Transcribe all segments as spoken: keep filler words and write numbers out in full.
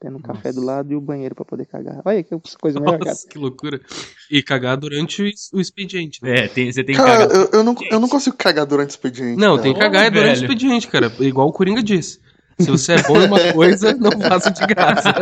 tendo um café do lado e o banheiro pra poder cagar. Olha que coisa melhor, cara. Nossa, que loucura. E cagar durante o, o expediente, né? É, tem, você tem que Cara, cagar. eu, eu, não, eu não consigo cagar durante o expediente. Não, cara. tem que cagar é Ô, durante o velho. expediente, cara. Igual o Coringa disse. Se você é bom em uma coisa, não faça de graça.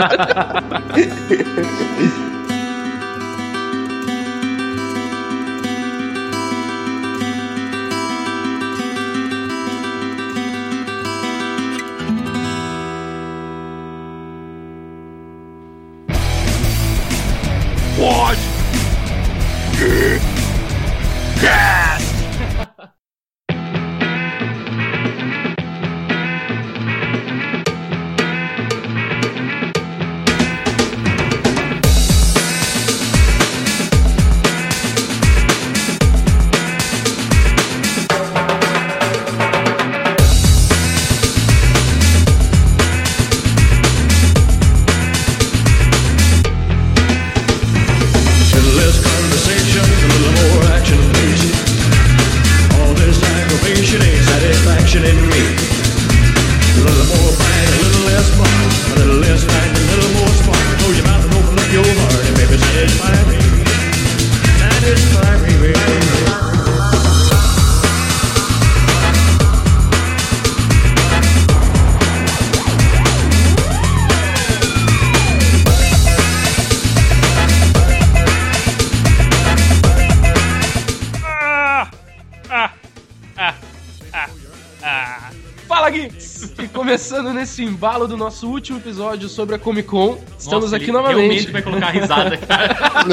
Fala, Geeks! E começando nesse embalo do nosso último episódio sobre a Comic Con, estamos Nossa, aqui ele novamente. Realmente vai colocar risada, cara.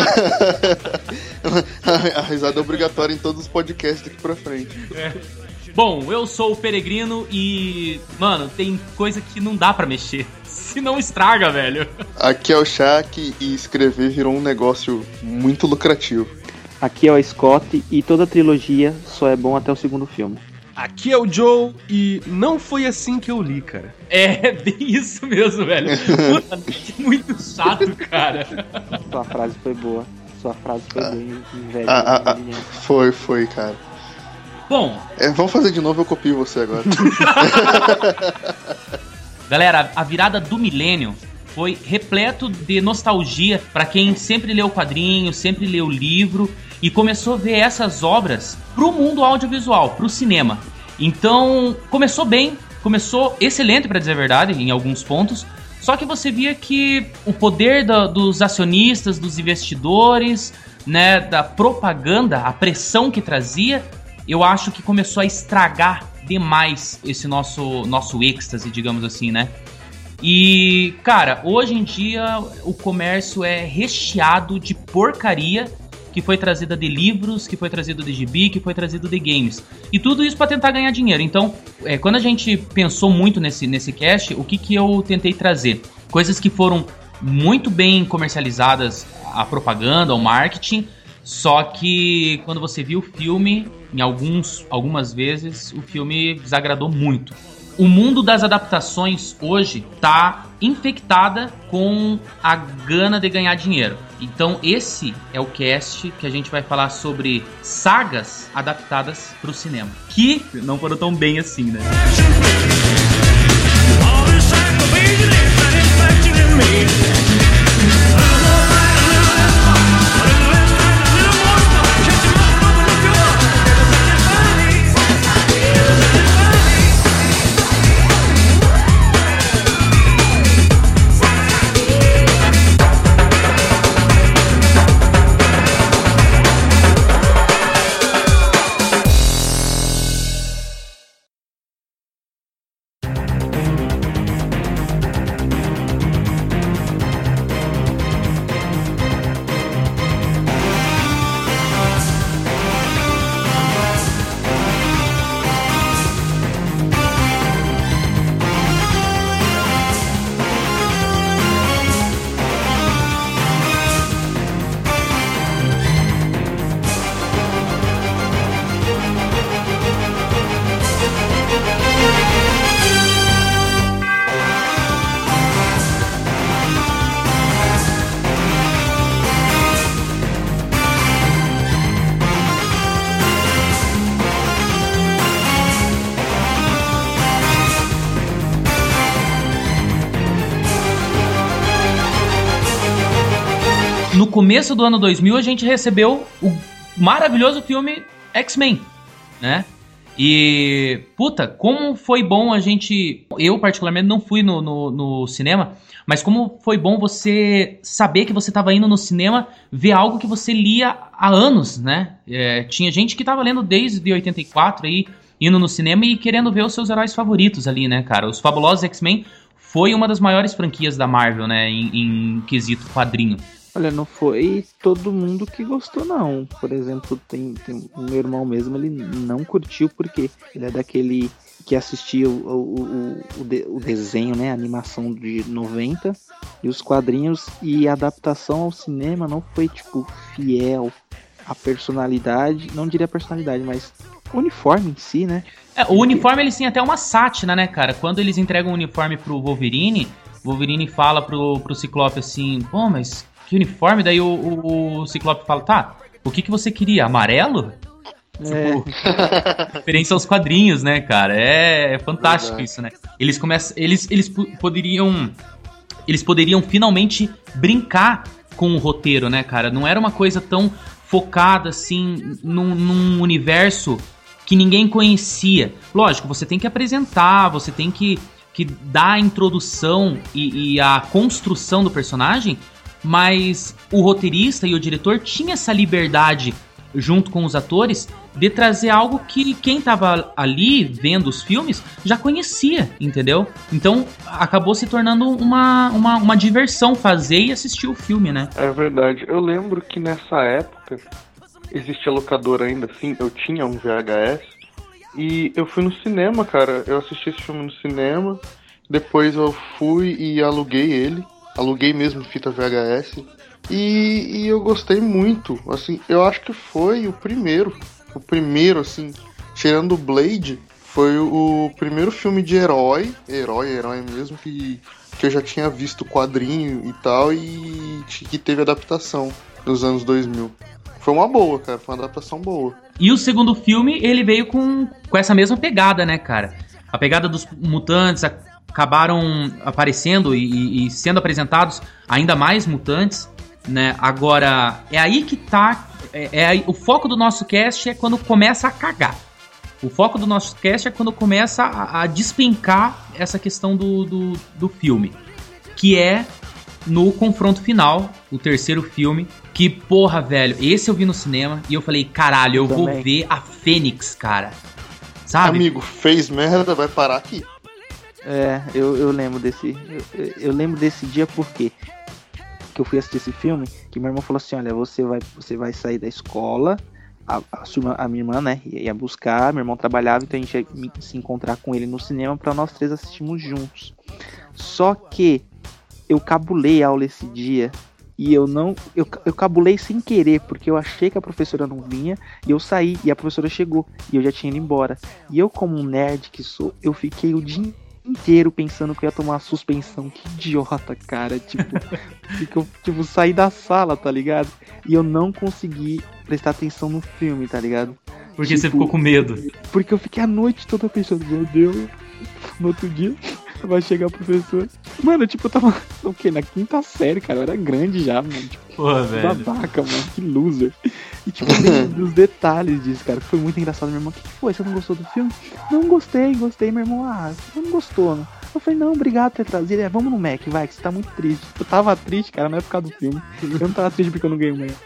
A risada é obrigatória em todos os podcasts daqui pra frente. É. Bom, eu sou o Peregrino e, mano, tem coisa que não dá pra mexer. Se não estraga, velho. Aqui é o Shaq e escrever virou um negócio muito lucrativo. Aqui é o Scott e toda trilogia só é bom até o segundo filme. Aqui é o Joe e não foi assim que eu li, cara. É, bem isso mesmo, velho. Puta, que muito chato, cara. Sua frase foi boa. Sua frase foi Ah. bem velha. Ah, ah, ah, foi, foi, cara. Bom, É, vamos fazer de novo, eu copio você agora. galera, a virada do milênio foi repleto de nostalgia pra quem sempre leu quadrinho, sempre leu livro e começou a ver essas obras pro mundo audiovisual, pro cinema. Então, começou bem, começou excelente, pra dizer a verdade, em alguns pontos. Só que você via que o poder da, dos acionistas, dos investidores, né, da propaganda, a pressão que trazia, eu acho que começou a estragar demais esse nosso, nosso êxtase, digamos assim, né? E, cara, hoje em dia o comércio é recheado de porcaria que foi trazida de livros, que foi trazido de gibi, que foi trazido de games. E tudo isso para tentar ganhar dinheiro. Então, é, quando a gente pensou muito nesse, nesse cast, o que, que eu tentei trazer? Coisas que foram muito bem comercializadas, a propaganda, o marketing, só que quando você viu o filme, em alguns, algumas vezes, o filme desagradou muito. O mundo das adaptações hoje tá infectada com a gana de ganhar dinheiro. Então esse é o cast que a gente vai falar sobre sagas adaptadas pro cinema, que não foram tão bem assim, né? no começo do ano dois mil a gente recebeu o maravilhoso filme X-Men, né? E, puta, como foi bom a gente... Eu, particularmente, não fui no, no, no cinema, mas como foi bom você saber que você estava indo no cinema ver algo que você lia há anos, né? É, tinha gente que estava lendo desde oitenta e quatro aí, indo no cinema e querendo ver os seus heróis favoritos ali, né, cara? Os Fabulosos X-Men foi uma das maiores franquias da Marvel, né, em, em quesito quadrinho. Olha, não foi todo mundo que gostou, não. Por exemplo, tem, tem o meu irmão mesmo, ele não curtiu porque ele é daquele que assistia o, o, o, o, de, o desenho, né, a animação de noventa e os quadrinhos, e a adaptação ao cinema não foi, tipo, fiel à personalidade, não diria personalidade, mas o uniforme em si, né? É, o uniforme, eles têm até uma sátira, né, cara? Quando eles entregam o uniforme pro Wolverine, o Wolverine fala pro, pro Ciclope assim, pô, mas... que uniforme? Daí o, o, o Ciclope fala, tá, o que, que você queria? Amarelo? É. Tipo, referência aos quadrinhos, né, cara? É, é fantástico. Verdade. Isso, né? Eles começam. Eles, eles poderiam. Eles poderiam finalmente brincar com o roteiro, né, cara? Não era uma coisa tão focada assim num, num universo que ninguém conhecia. Lógico, você tem que apresentar, você tem que, que dar a introdução e, e a construção do personagem. Mas o roteirista e o diretor tinham essa liberdade, junto com os atores, de trazer algo que quem estava ali vendo os filmes já conhecia, entendeu? Então acabou se tornando uma, uma, uma diversão fazer e assistir o filme, né? É verdade. Eu lembro que nessa época existia locadora ainda, assim, eu tinha um V H S e eu fui no cinema, cara. Eu assisti esse filme no cinema, depois eu fui e aluguei ele. Aluguei mesmo fita V H S e, e eu gostei muito, assim, eu acho que foi o primeiro, o primeiro, assim, tirando o Blade, foi o primeiro filme de herói, herói, herói mesmo, que, que eu já tinha visto quadrinho e tal, e que teve adaptação nos anos dois mil. Foi uma boa, cara, foi uma adaptação boa. E o segundo filme, ele veio com, com essa mesma pegada, né, cara? A pegada dos mutantes, a acabaram aparecendo e, e sendo apresentados ainda mais mutantes, né? Agora, é aí que tá... É, é aí, o foco do nosso cast é quando começa a cagar. O foco do nosso cast é quando começa a, a despencar essa questão do, do, do filme. Que é no confronto final, o terceiro filme, que, porra, velho, esse eu vi no cinema e eu falei, caralho, eu, eu vou também. ver a Fênix, cara. Sabe? Amigo, fez merda, vai parar aqui. É, eu, eu lembro desse. Eu, eu lembro desse dia porque que eu fui assistir esse filme, que meu irmão falou assim, olha, você vai, você vai sair da escola, a, a, a minha irmã, né, ia buscar, meu irmão trabalhava, então a gente ia se encontrar com ele no cinema pra nós três assistirmos juntos. Só que eu cabulei a aula esse dia e eu não. Eu, eu cabulei sem querer, porque eu achei que a professora não vinha, e eu saí, e a professora chegou, e eu já tinha ido embora. E eu, como um nerd que sou, eu fiquei o dia inteiro pensando que eu ia tomar uma suspensão. Que idiota, cara. Tipo, eu, tipo, saí da sala, tá ligado? E eu não consegui prestar atenção no filme, tá ligado? Porque tipo, você ficou com medo. Porque eu fiquei a noite toda pensando, meu Deus, no outro dia vai chegar o professor. Mano, tipo, eu tava o quê? Na quinta série, cara. Eu era grande já, mano. Tipo, pô, velho. Babaca, mano. Que loser. E tipo, dos detalhes disso, cara. Foi muito engraçado. Meu irmão, o que foi? Você não gostou do filme? Não gostei, gostei. Meu irmão, ah, você não gostou, né? Eu falei, não, obrigado por ter trazido. É, vamos no Mac, vai, que você tá muito triste. Eu tava triste, cara, não é por causa do filme. Eu não tava triste porque eu não ganhei o Mac.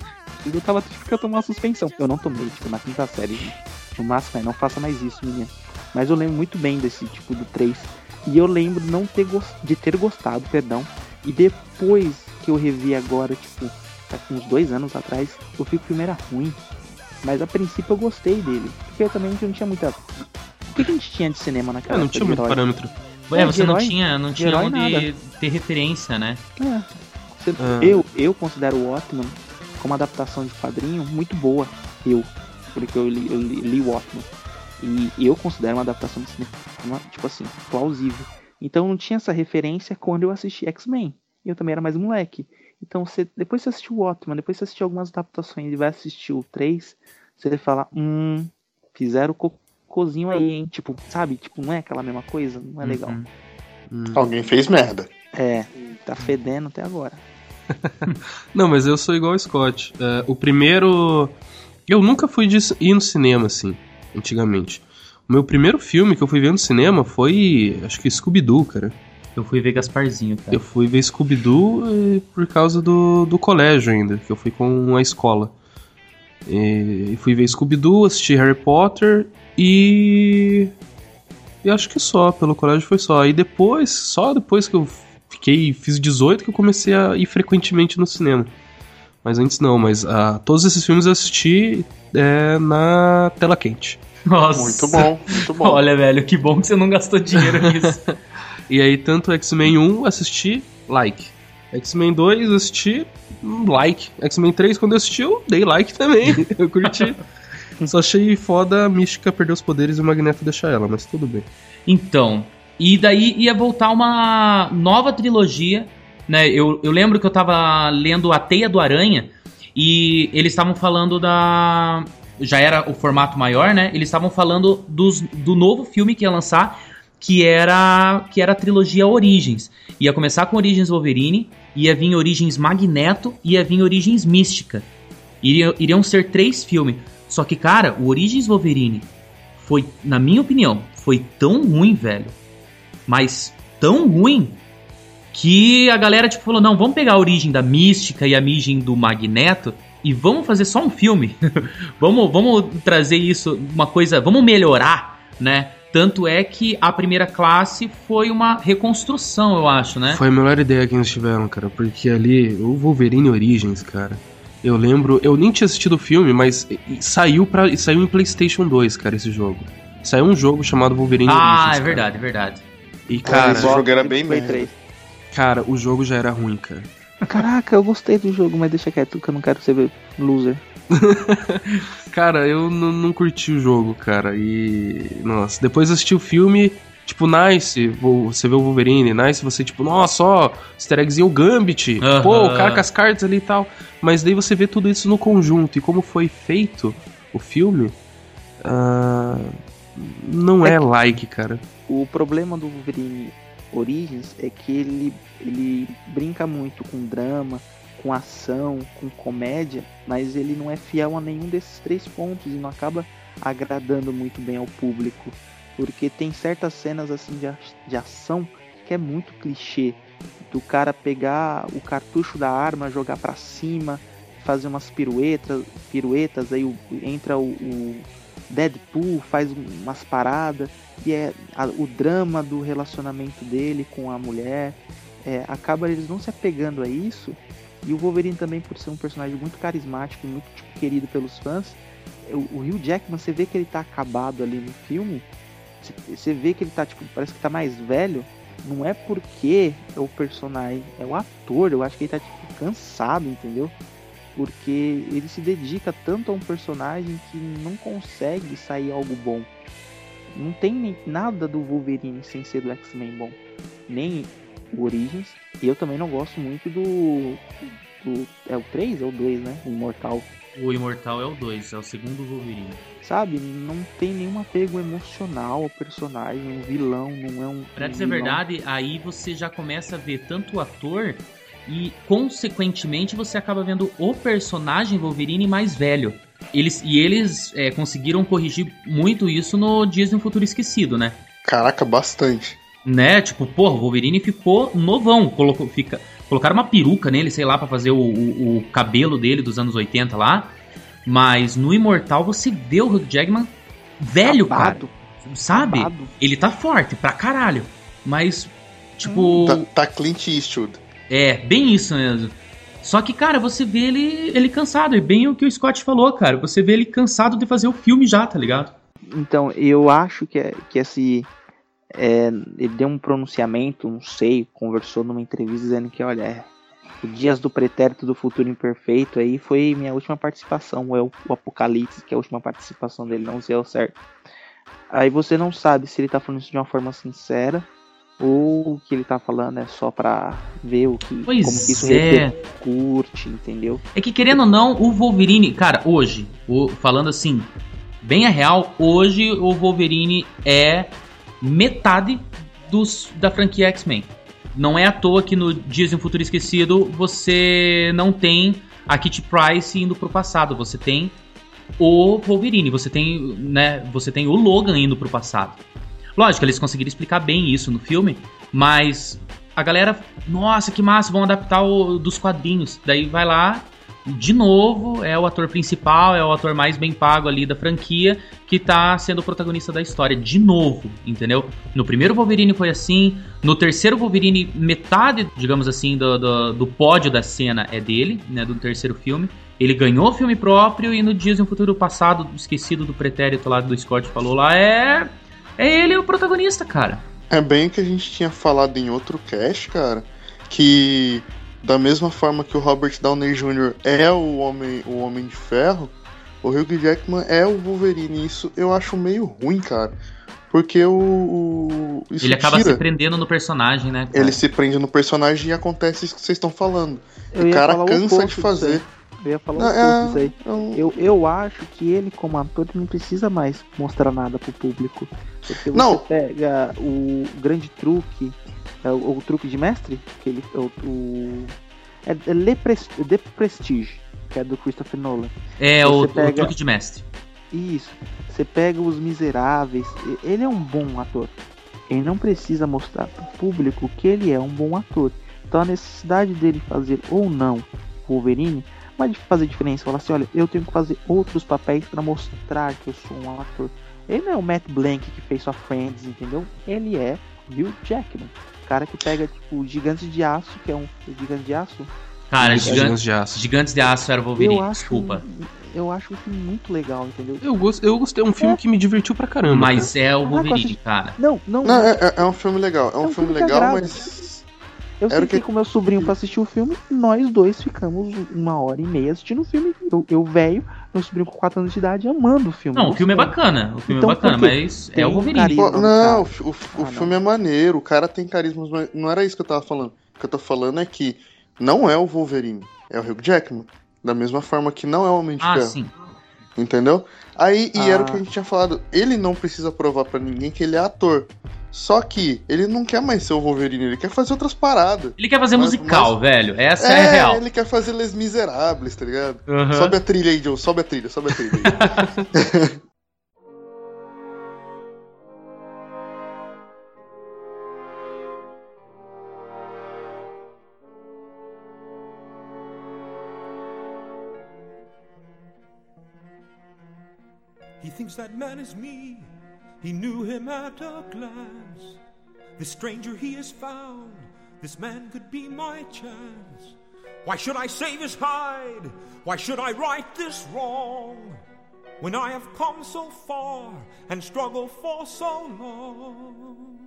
Eu tava triste porque eu tomei uma suspensão. Eu não tomei, tipo, na quinta série, gente. No máximo, não faça mais isso, menina. Mas eu lembro muito bem desse, tipo, do três. E eu lembro não ter gost... de ter gostado, perdão. E depois que eu revi agora, tipo, uns dois anos atrás, eu vi que o filme era ruim. Mas a princípio eu gostei dele. Porque também a gente não tinha muita... O que a gente tinha de cinema naquela época? Não tinha muito parâmetro. É, você não tinha, não tinha onde ter referência, né? É. Você... Ah. Eu, eu considero o Watchmen como adaptação de quadrinho muito boa. Eu. Porque eu li, eu li, li o Watchmen. E eu considero uma adaptação de cinema, tipo assim, plausível. Então não tinha essa referência quando eu assisti X-Men. Eu também era mais moleque. Então você, depois você assistiu o Watchmen, depois você assistiu algumas adaptações e vai assistir o três, você vai falar, hum, fizeram o cocôzinho aí, hein? Tipo, sabe? Tipo, não é aquela mesma coisa? Não é legal. Uhum. Hum. Alguém fez merda. É, tá fedendo até agora. Não, mas eu sou igual o Scott. É, o primeiro... Eu nunca fui de ir no cinema, assim, antigamente. O meu primeiro filme que eu fui ver no cinema foi, acho que Scooby-Doo, cara. Eu fui ver Gasparzinho, cara. Eu fui ver Scooby-Doo por causa do, do colégio ainda, que eu fui com a escola. E fui ver Scooby-Doo, assisti Harry Potter e... E acho que só, pelo colégio foi só. Aí depois, só depois que eu fiquei, fiz dezoito, que eu comecei a ir frequentemente no cinema. Mas antes não, mas uh, todos esses filmes eu assisti é, na tela quente. Nossa. Muito bom, muito bom. Olha, velho, que bom que você não gastou dinheiro nisso. E aí, tanto X-Men um, assisti, like. X-Men dois, assisti, like. X-Men três, quando eu assisti, eu dei like também. Eu curti. Só achei foda a Mística perder os poderes e o Magneto deixar ela, mas tudo bem. Então, e daí ia voltar uma nova trilogia, né? Eu, eu lembro que eu tava lendo A Teia do Aranha e eles estavam falando da... Já era o formato maior, né? Eles estavam falando dos, do novo filme que ia lançar, que era, que era a trilogia Origens. Ia começar com Origens Wolverine, ia vir Origens Magneto e ia vir Origens Mística. Iriam, iriam ser três filmes. Só que, cara, o Origens Wolverine foi, na minha opinião, foi tão ruim, velho. Mas tão ruim que a galera tipo falou, não, vamos pegar a origem da Mística e a origem do Magneto e vamos fazer só um filme. vamos, vamos trazer isso, uma coisa, vamos melhorar, né? Tanto é que a Primeira Classe foi uma reconstrução, eu acho, né? Foi a melhor ideia que eles tiveram, cara, porque ali, o Wolverine Origins, cara, eu lembro, eu nem tinha assistido o filme, mas saiu, pra, saiu em PlayStation dois, cara, esse jogo. Saiu um jogo chamado Wolverine ah, Origins. Ah, é cara. verdade, é verdade. E, cara, esse jogo era bem merda. Cara, o jogo já era ruim, cara. Caraca, eu gostei do jogo, mas deixa quieto que eu não quero ser loser. Cara, eu n- não curti o jogo, cara. E. Nossa, depois eu assisti o filme, tipo, nice, você vê o Wolverine, nice, você, tipo, nossa, ó, easter eggzinho, o Gambit, uh-huh. pô, o cara com as cartas ali e tal. Mas daí você vê tudo isso no conjunto. E como foi feito o filme, uh, não é, é like, cara. O problema do Wolverine Origins é que ele, ele brinca muito com drama, com ação, com comédia, mas ele não é fiel a nenhum desses três pontos e não acaba agradando muito bem ao público, porque tem certas cenas assim de, a, de ação que é muito clichê, do cara pegar o cartucho da arma, jogar pra cima, fazer umas piruetas, piruetas aí o, entra o, o Deadpool, faz umas paradas, e é a, o drama do relacionamento dele com a mulher, é, acaba eles não se apegando a isso. E o Wolverine também, por ser um personagem muito carismático e muito tipo, querido pelos fãs, o, o Hugh Jackman, você vê que ele tá acabado ali no filme, você vê que ele tá, tipo, parece que tá mais velho, não é porque é o personagem, é o ator, eu acho que ele tá, tipo, cansado, entendeu? Porque ele se dedica tanto a um personagem que não consegue sair algo bom. Não tem nem nada do Wolverine sem ser do X-Men bom. Nem o Origins. E eu também não gosto muito do... do é o três? É o dois, né? O Imortal. O Imortal é o dois, é o segundo Wolverine. Sabe? Não tem nenhum apego emocional ao personagem. Um vilão não é um... Pra um dizer a vilão. verdade, aí você já começa a ver tanto o ator... E, consequentemente, você acaba vendo o personagem Wolverine mais velho. Eles, e eles é, conseguiram corrigir muito isso no Dias de um Futuro Esquecido, né? Caraca, bastante. Né? Tipo, porra, o Wolverine ficou novão. Colocou, fica, colocaram uma peruca nele, sei lá, pra fazer o, o, o cabelo dele dos anos oitenta lá. Mas no Imortal você vê o Hugh Jackman velho, Acabado. cara. Sabe? Acabado. Ele tá forte pra caralho. Mas, tipo... Tá, tá Clint Eastwood. É, bem isso mesmo. Só que, cara, você vê ele, ele cansado. É bem o que o Scott falou, cara. Você vê ele cansado de fazer o filme já, tá ligado? Então, eu acho que, que esse... É, ele deu um pronunciamento, não sei, conversou numa entrevista dizendo que, olha, é, o Dias do Pretérito do Futuro Imperfeito aí foi minha última participação, ou é o, o Apocalipse, que é a última participação dele, não sei ao certo. Aí você não sabe se ele tá falando isso de uma forma sincera, ou o que ele tá falando é só pra ver o que, pois como que isso é. repercute, entendeu? É que, querendo ou não, o Wolverine, cara, hoje, o, falando assim, bem a real, hoje o Wolverine é metade dos, da franquia X-Men. não é à toa que no Dias de um Futuro Esquecido você não tem a Kitty Pryde indo pro passado, você tem o Wolverine, você tem, né, você tem o Logan indo pro passado. Lógico, eles conseguiram explicar bem isso no filme, mas a galera, nossa, que massa, vão adaptar o dos quadrinhos. Daí vai lá, de novo, é o ator principal, é o ator mais bem pago ali da franquia, que tá sendo o protagonista da história, de novo, entendeu? No primeiro Wolverine foi assim, no terceiro Wolverine, metade, digamos assim, do, do, do pódio da cena é dele, né, do terceiro filme. Ele ganhou o filme próprio e no Dias de um Futuro Passado, esquecido do pretérito lá do Scott falou lá, é... é ele o protagonista, cara. É bem que a gente tinha falado em outro cast, cara, que da mesma forma que o Robert Downey Júnior é o Homem, o Homem de Ferro, o Hugh Jackman é o Wolverine. Isso eu acho meio ruim, cara. Porque o... o isso ele acaba tira, se prendendo no personagem, né, cara? Ele se prende no personagem e acontece isso que vocês estão falando. Eu o cara falar cansa um de fazer. Eu ia falar Não, um é, pouco disso aí. eu- Eu, eu acho que ele, como ator, ele não precisa mais mostrar nada pro público. Porque você Não. pega o grande truque, é o, o truque de mestre, que ele, o, o, é, é Le Pres- The Prestige, que é do Christopher Nolan. É Você o, o pega- truque de mestre. Isso. Você pega Os Miseráveis. e- Ele é um bom ator. Ele não precisa mostrar pro público que ele é um bom ator. Então a necessidade dele fazer ou não Wolverine vai fazer diferença. Falar assim, olha, eu tenho que fazer outros papéis para mostrar que eu sou um ator. Ele não é o Matt Blank que fez só Friends, entendeu? Ele é Hugh Jackman. Cara que pega, tipo, Gigantes de Aço, que é um Gigante de Aço. Cara, Isso, gigan- Gigantes de Aço. Gigantes de Aço era o Wolverine, eu acho, desculpa. Eu acho um filme muito legal, entendeu? Eu, gost, eu gostei, é um filme que me divertiu pra caramba. Mas é o Caraca, Wolverine, assiste- cara. Não, não, Não, é, é- é um filme legal. É um, É um filme, filme que legal, agrada. mas... Eu Era o sentei que- com meu sobrinho pra assistir o filme, nós dois ficamos uma hora e meia assistindo o filme. Eu, eu velho, meu sobrinho com quatro anos de idade, amando o filme. Não, o filme é gostando. bacana. O filme Então, é bacana, por quê? mas Tem é o um Wolverine. carisma. Pô, Não, não, cara. o, fi- o, fi- o Ah, não. filme é maneiro, o cara tem carisma, mas não era isso que eu tava falando. O que eu tô falando é que não é o Wolverine, é o Hugh Jackman. Da mesma forma que não é o Homem de Ah, Ferro. sim. Entendeu? Aí, e Ah. era o que a gente tinha falado. Ele não precisa provar pra ninguém que ele é ator. Só que ele não quer mais ser o Wolverine, ele quer fazer outras paradas. Ele quer fazer Mas- musical, mas- velho. Essa é, a real. ele quer fazer Les Miserables, tá ligado? Aham. Sobe a trilha aí, Joe, sobe a trilha, sobe a trilha aí. He thinks that man is me. He knew him at a glance. This stranger he has found. This man could be my chance. Why should I save his hide? Why should I right this wrong? When I have come so far and struggled for so long.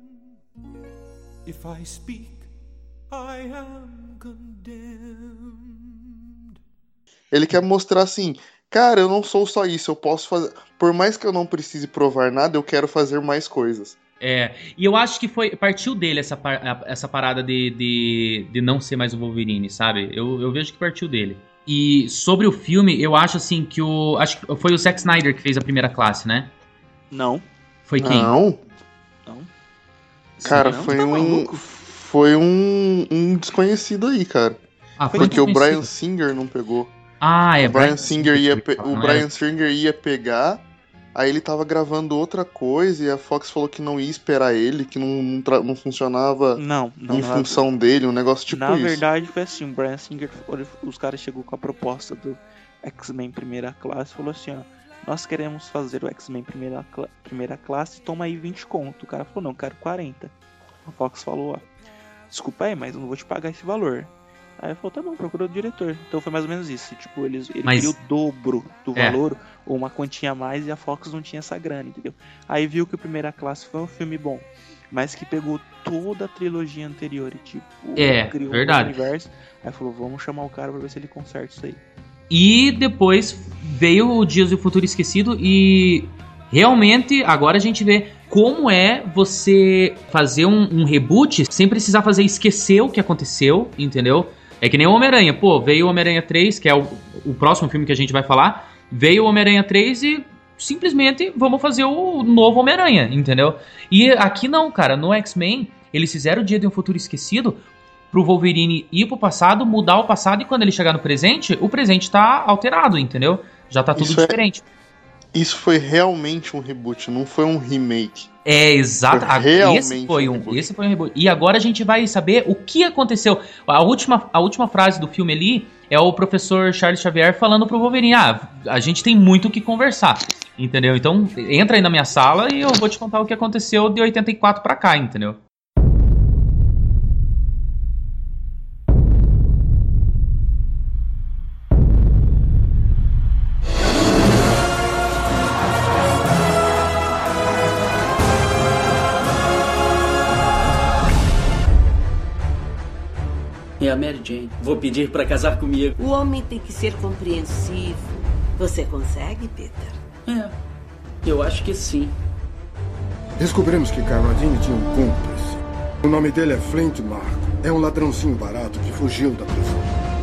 If I speak, I am condemned. Ele quer mostrar assim, cara, eu não sou só isso, eu posso fazer. Por mais que eu não precise provar nada, eu quero fazer mais coisas. É, e eu acho que foi partiu dele essa, par- essa parada de, de, de não ser mais o Wolverine, sabe? Eu, eu vejo que partiu dele. E sobre o filme, eu acho assim que o. Acho que foi o Zack Snyder que fez a primeira classe, né? Não. Foi quem? Não, Não. cara, Não, foi tá um. maluco? Foi um, um desconhecido aí, cara. Ah, foi Porque o desconhecido. Brian Singer não pegou. Ah, é o Brian Singer ia pe- não o é? Brian Singer ia pegar, aí ele tava gravando outra coisa e a Fox falou que não ia esperar ele, que não, não, tra- não funcionava Não, não. em na- função dele, um negócio tipo Na isso. verdade foi assim, o Brian Singer, os caras chegou com a proposta do X-Men primeira classe e falou assim, ó, nós queremos fazer o X-Men primeira, cla- primeira classe, toma aí vinte conto. O cara falou, não, eu quero quarenta. A Fox falou, ó, desculpa aí, mas eu não vou te pagar esse valor. Aí ele falou, tá bom, procurou o diretor. Então foi mais ou menos isso, tipo, eles, ele Mas- queria o dobro do É. valor, ou uma quantia a mais, e a Fox não tinha essa grana, entendeu? Aí viu que o Primeira Classe foi um filme bom, mas que pegou toda a trilogia anterior e, tipo, É, criou verdade. um universo. Aí falou, vamos chamar o cara pra ver se ele conserta isso aí. E depois veio o Dias do Futuro Esquecido e realmente agora a gente vê como é você fazer um, um reboot sem precisar fazer esquecer o que aconteceu, entendeu? É que nem o Homem-Aranha, pô, veio o Homem-Aranha três, que é o, o próximo filme que a gente vai falar, veio o Homem-Aranha três e simplesmente vamos fazer o novo Homem-Aranha, entendeu? E aqui não, cara, no X-Men Eles fizeram o Dia de um Futuro Esquecido pro Wolverine ir pro passado, mudar o passado, e quando ele chegar no presente, o presente tá alterado, entendeu? Já tá tudo Isso é- diferente. Isso foi realmente um reboot, não foi um remake. É, exato. Foi Ah, realmente Esse foi um um, reboot. esse foi um reboot. E agora a gente vai saber o que aconteceu. A última, a última frase do filme ali é o professor Charles Xavier falando pro Wolverine: ah, a gente tem muito o que conversar, entendeu? Então entra aí na minha sala e eu vou te contar o que aconteceu de oitenta e quatro pra cá, entendeu? É a Mary Jane. Vou pedir pra casar comigo. O homem tem que ser compreensivo. Você consegue, Peter? É, eu acho que sim. Descobrimos que Carradine tinha um cúmplice. O nome dele é Flint Marko. É um ladrãozinho barato que fugiu da prisão.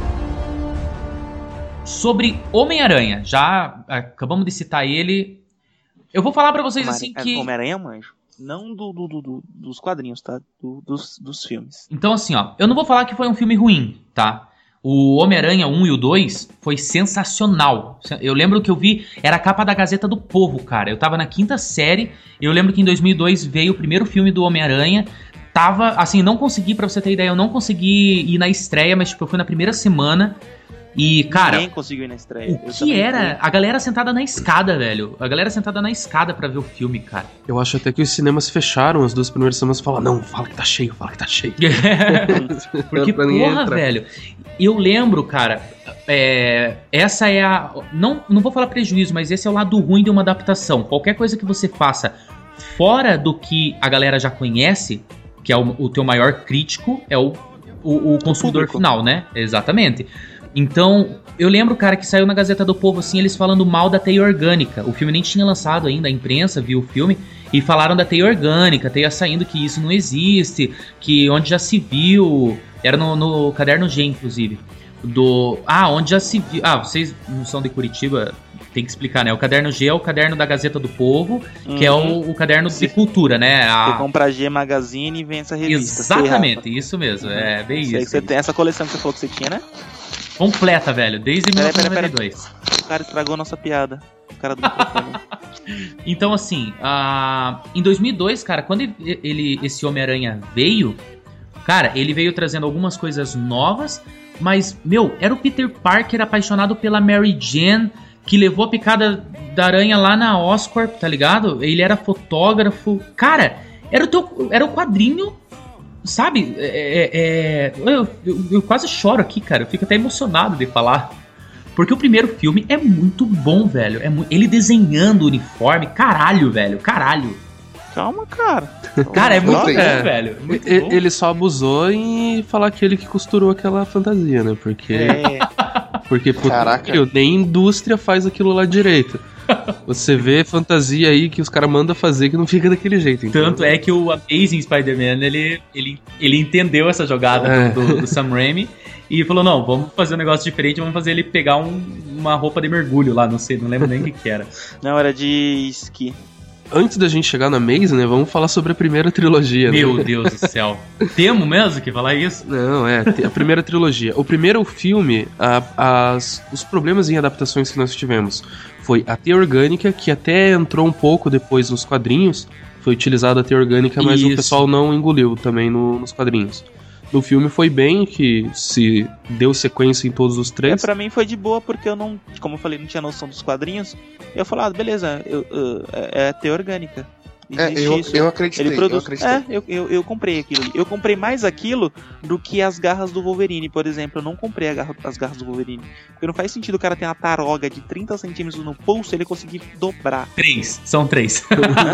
Sobre Homem-Aranha, já acabamos de citar ele. Eu vou falar pra vocês assim que... Homem-Aranha é um anjo. Não do, do, do- do- dos quadrinhos, tá? Do- dos, dos filmes. Então, assim, ó, eu não vou falar que foi um filme ruim, tá? O Homem-Aranha um e o dois foi sensacional. Eu lembro que eu vi, era a capa da Gazeta do Povo, cara. Eu tava na quinta série, eu lembro que em dois mil e dois veio o primeiro filme do Homem-Aranha. Tava, assim, não consegui, pra você ter ideia, eu não consegui ir na estreia, mas, tipo, eu fui na primeira semana. E, cara, Ninguém conseguiu ir na estreia. o Eu que também era fui. a galera sentada na escada, velho? A galera sentada na escada pra ver o filme, cara. Eu acho até que os cinemas fecharam as duas primeiras semanas e falaram, não, fala que tá cheio, fala que tá cheio. Porque, Pra ninguém porra, entrar. velho, eu lembro, cara, é, essa é a... Não, não vou falar prejuízo, mas esse é o lado ruim de uma adaptação. Qualquer coisa que você faça fora do que a galera já conhece, que é o, o teu maior crítico, é o, o, o consumidor público. final, né? Exatamente. Então, eu lembro, cara, que saiu na Gazeta do Povo, assim, eles falando mal da teia orgânica. O filme nem tinha lançado ainda, a imprensa viu o filme e falaram da teia orgânica, teia saindo, que isso não existe, que onde já se viu... Era no, no Caderno G, inclusive. Do... Ah, onde já se viu... Ah, vocês não são de Curitiba, tem que explicar, né? O Caderno G é o caderno da Gazeta do Povo, que é o, o caderno de cultura, né? A... Você compra a G Magazine e vem essa revista. Sei, Exatamente, Rafa. isso mesmo, é bem Sei que isso. você tem essa coleção que você falou que você tinha, né? Completa, velho, desde mil Pera, novecentos e pera, noventa e dois. O cara estragou a nossa piada. O cara do microfone. Então, assim, ah, em dois mil e dois, cara, quando ele, ele- esse Homem-Aranha veio, cara, ele veio trazendo algumas coisas novas, mas, meu, era o Peter Parker apaixonado pela Mary Jane, que levou a picada da aranha lá na Oscorp, tá ligado? Ele era fotógrafo. Cara, era o, teu, era o quadrinho, sabe? É, é, eu, eu- eu quase choro aqui, cara. Eu fico até emocionado de falar. Porque o primeiro filme é muito bom, velho. É mu- ele desenhando o uniforme. Caralho, velho. Caralho. Calma, cara. Cara, é muito bom, É. velho. É muito E- bom. Ele só abusou em falar que ele que costurou aquela fantasia, né? Porque, É, porque puta, Caraca. pariu, nem indústria faz aquilo lá direito. Você vê fantasia aí que os caras mandam fazer que não fica daquele jeito. Então, Tanto é que o Amazing Spider-Man, ele, ele, ele entendeu essa jogada É. do, do- do Sam Raimi e falou, não, vamos fazer um negócio diferente, vamos fazer ele pegar um- uma roupa de mergulho lá, não sei, não lembro nem o que que era. não, era de esqui. antes da gente chegar na Maze, né? Vamos falar sobre a primeira trilogia, né? Meu Deus do céu. Temo mesmo que falar isso? Não, é, a primeira trilogia. O primeiro filme, a- as, os problemas em adaptações que nós tivemos foi a teia orgânica, que até entrou um pouco depois nos quadrinhos, foi utilizada a teia orgânica, mas Isso. o pessoal não engoliu também no- nos quadrinhos. No filme foi bem, que se deu sequência em todos os É, três. pra mim foi de boa, porque eu não, como eu falei, não tinha noção dos quadrinhos. Eu falei, ah, beleza, eu, eu- é, é teia orgânica. É, Existe eu, isso. eu acreditei, Ele produz. eu acreditei. É, eu, eu, eu comprei aquilo ali. Eu comprei mais aquilo do que as garras do Wolverine, por exemplo. Eu não comprei a garra- as garras do Wolverine. Porque não faz sentido o cara ter uma taroga de trinta centímetros no pulso e ele conseguir dobrar. Três. São três.